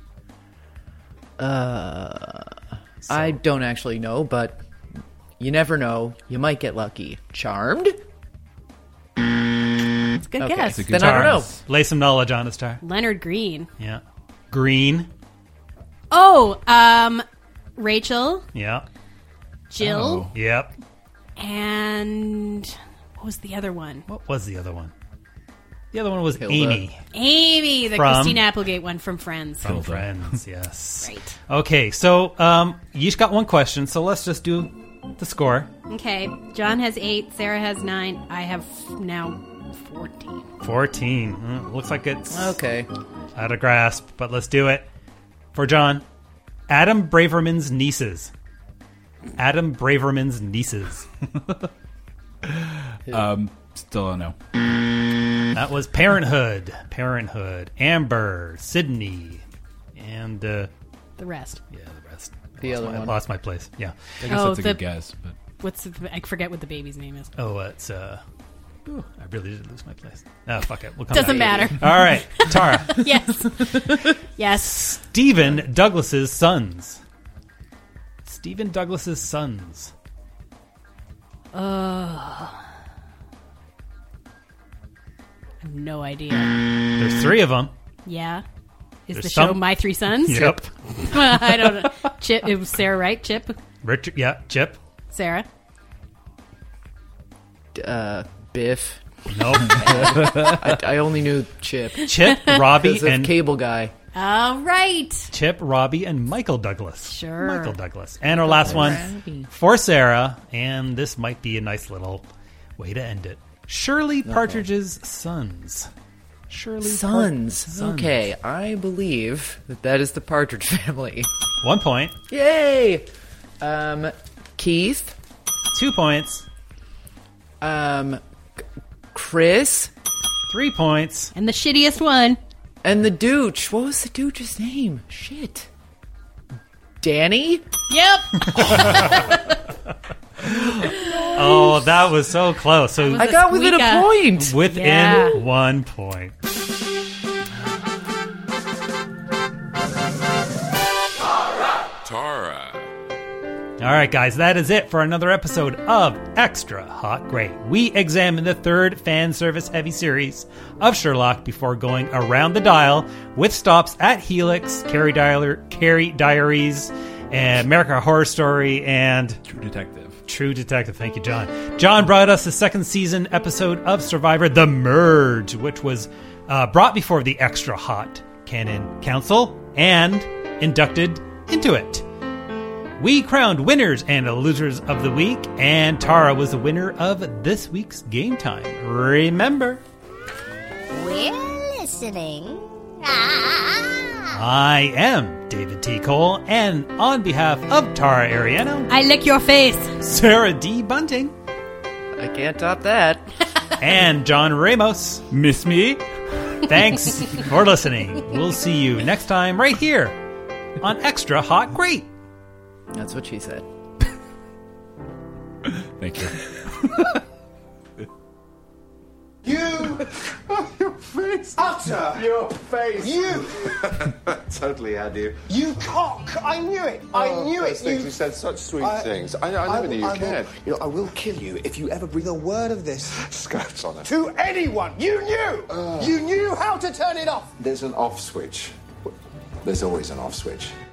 Uh, I don't actually know, but you never know. You might get lucky. Charmed? It's a good Okay. guess. It's a good Then I don't Tara, know. lay some knowledge on us, Tara. Leonard Green. Yeah. Green. Oh, um, Rachel, Yeah. Jill, Yep. and what was the other one? What was the other one? The other one was Hilda. Amy Amy, the From- Christine Applegate one from Friends. from Hilda. Friends. Yes. Right. Okay, so um, you each got one question, so let's just do the score. Okay, John has eight, Sarah has nine, I have now fourteen. fourteen. Mm, looks like it's Okay. out of grasp, but let's do it. For John, Adam Braverman's nieces. Adam Braverman's nieces. Um, still don't know. That was Parenthood. Parenthood. Amber. Sydney. And, uh, The rest. yeah, the rest. The Lost other my, one. Lost my place. Yeah. I guess Oh, that's a the- good guess. But What's the, I forget what the baby's name is. Oh, it's, uh, ooh, I really did lose my place. Oh, fuck it. We'll come Doesn't back. matter. All right. Tara. Yes. Yes. Stephen Douglas's sons. Stephen Douglas's sons. Uh, I have no idea. There's three of them. Yeah. Is There's the show some- My Three Sons? Yep. I don't know. Chip. It was Sarah, right? Chip. Richard. Yeah. Chip. Sarah. Uh, Biff. Nope. I, I only knew Chip. Chip, Robbie, Because of and Cable Guy. All right. Chip, Robbie, and Michael Douglas. Sure. Michael Douglas. And our last one Robbie. for Sarah, and this might be a nice little way to end it. Shirley Partridge's sons. Shirley Sons. Part- sons. Okay, I believe that that is the Partridge Family. One point. Yay! Um, Keith. Two points. Um, C- Chris. Three points. And the shittiest one. And the Dooch. What was the Dooch's name? Shit. Danny? Yep. Oh, that was so close. So was I a got within a squeaka. point. within Yeah. one point. Tara. All right, guys, that is it for another episode of Extra Hot Great. We examine the third fan service heavy series of Sherlock before going around the dial with stops at Helix, Carrie, Dial- Carrie Diaries, and American Horror Story, and True Detective. True Detective. Thank you, John. John brought us the second season episode of Survivor, The Merge, which was uh, brought before the Extra Hot Canon Council and inducted into it. We crowned winners and losers of the week, and Tara was the winner of this week's Game Time. Remember, We're listening. Ah. I am David T. Cole, and on behalf of Tara Ariano, I lick your face. Sarah D. Bunting, I can't top that. and John Ramos. Miss me? Thanks for listening. We'll see you next time right here on Extra Hot Great. That's what she said. Thank you. You! Your face! Utter! Your face! You! Totally had you. You cock! I knew it! I Oh, knew those it! things. You... You said such sweet I- things. I, I never will- knew you I will- cared. You know, I will kill you if you ever breathe a word of this Scraps on it. to anyone. You knew! You knew how to turn it off! There's an off switch. There's always an off switch.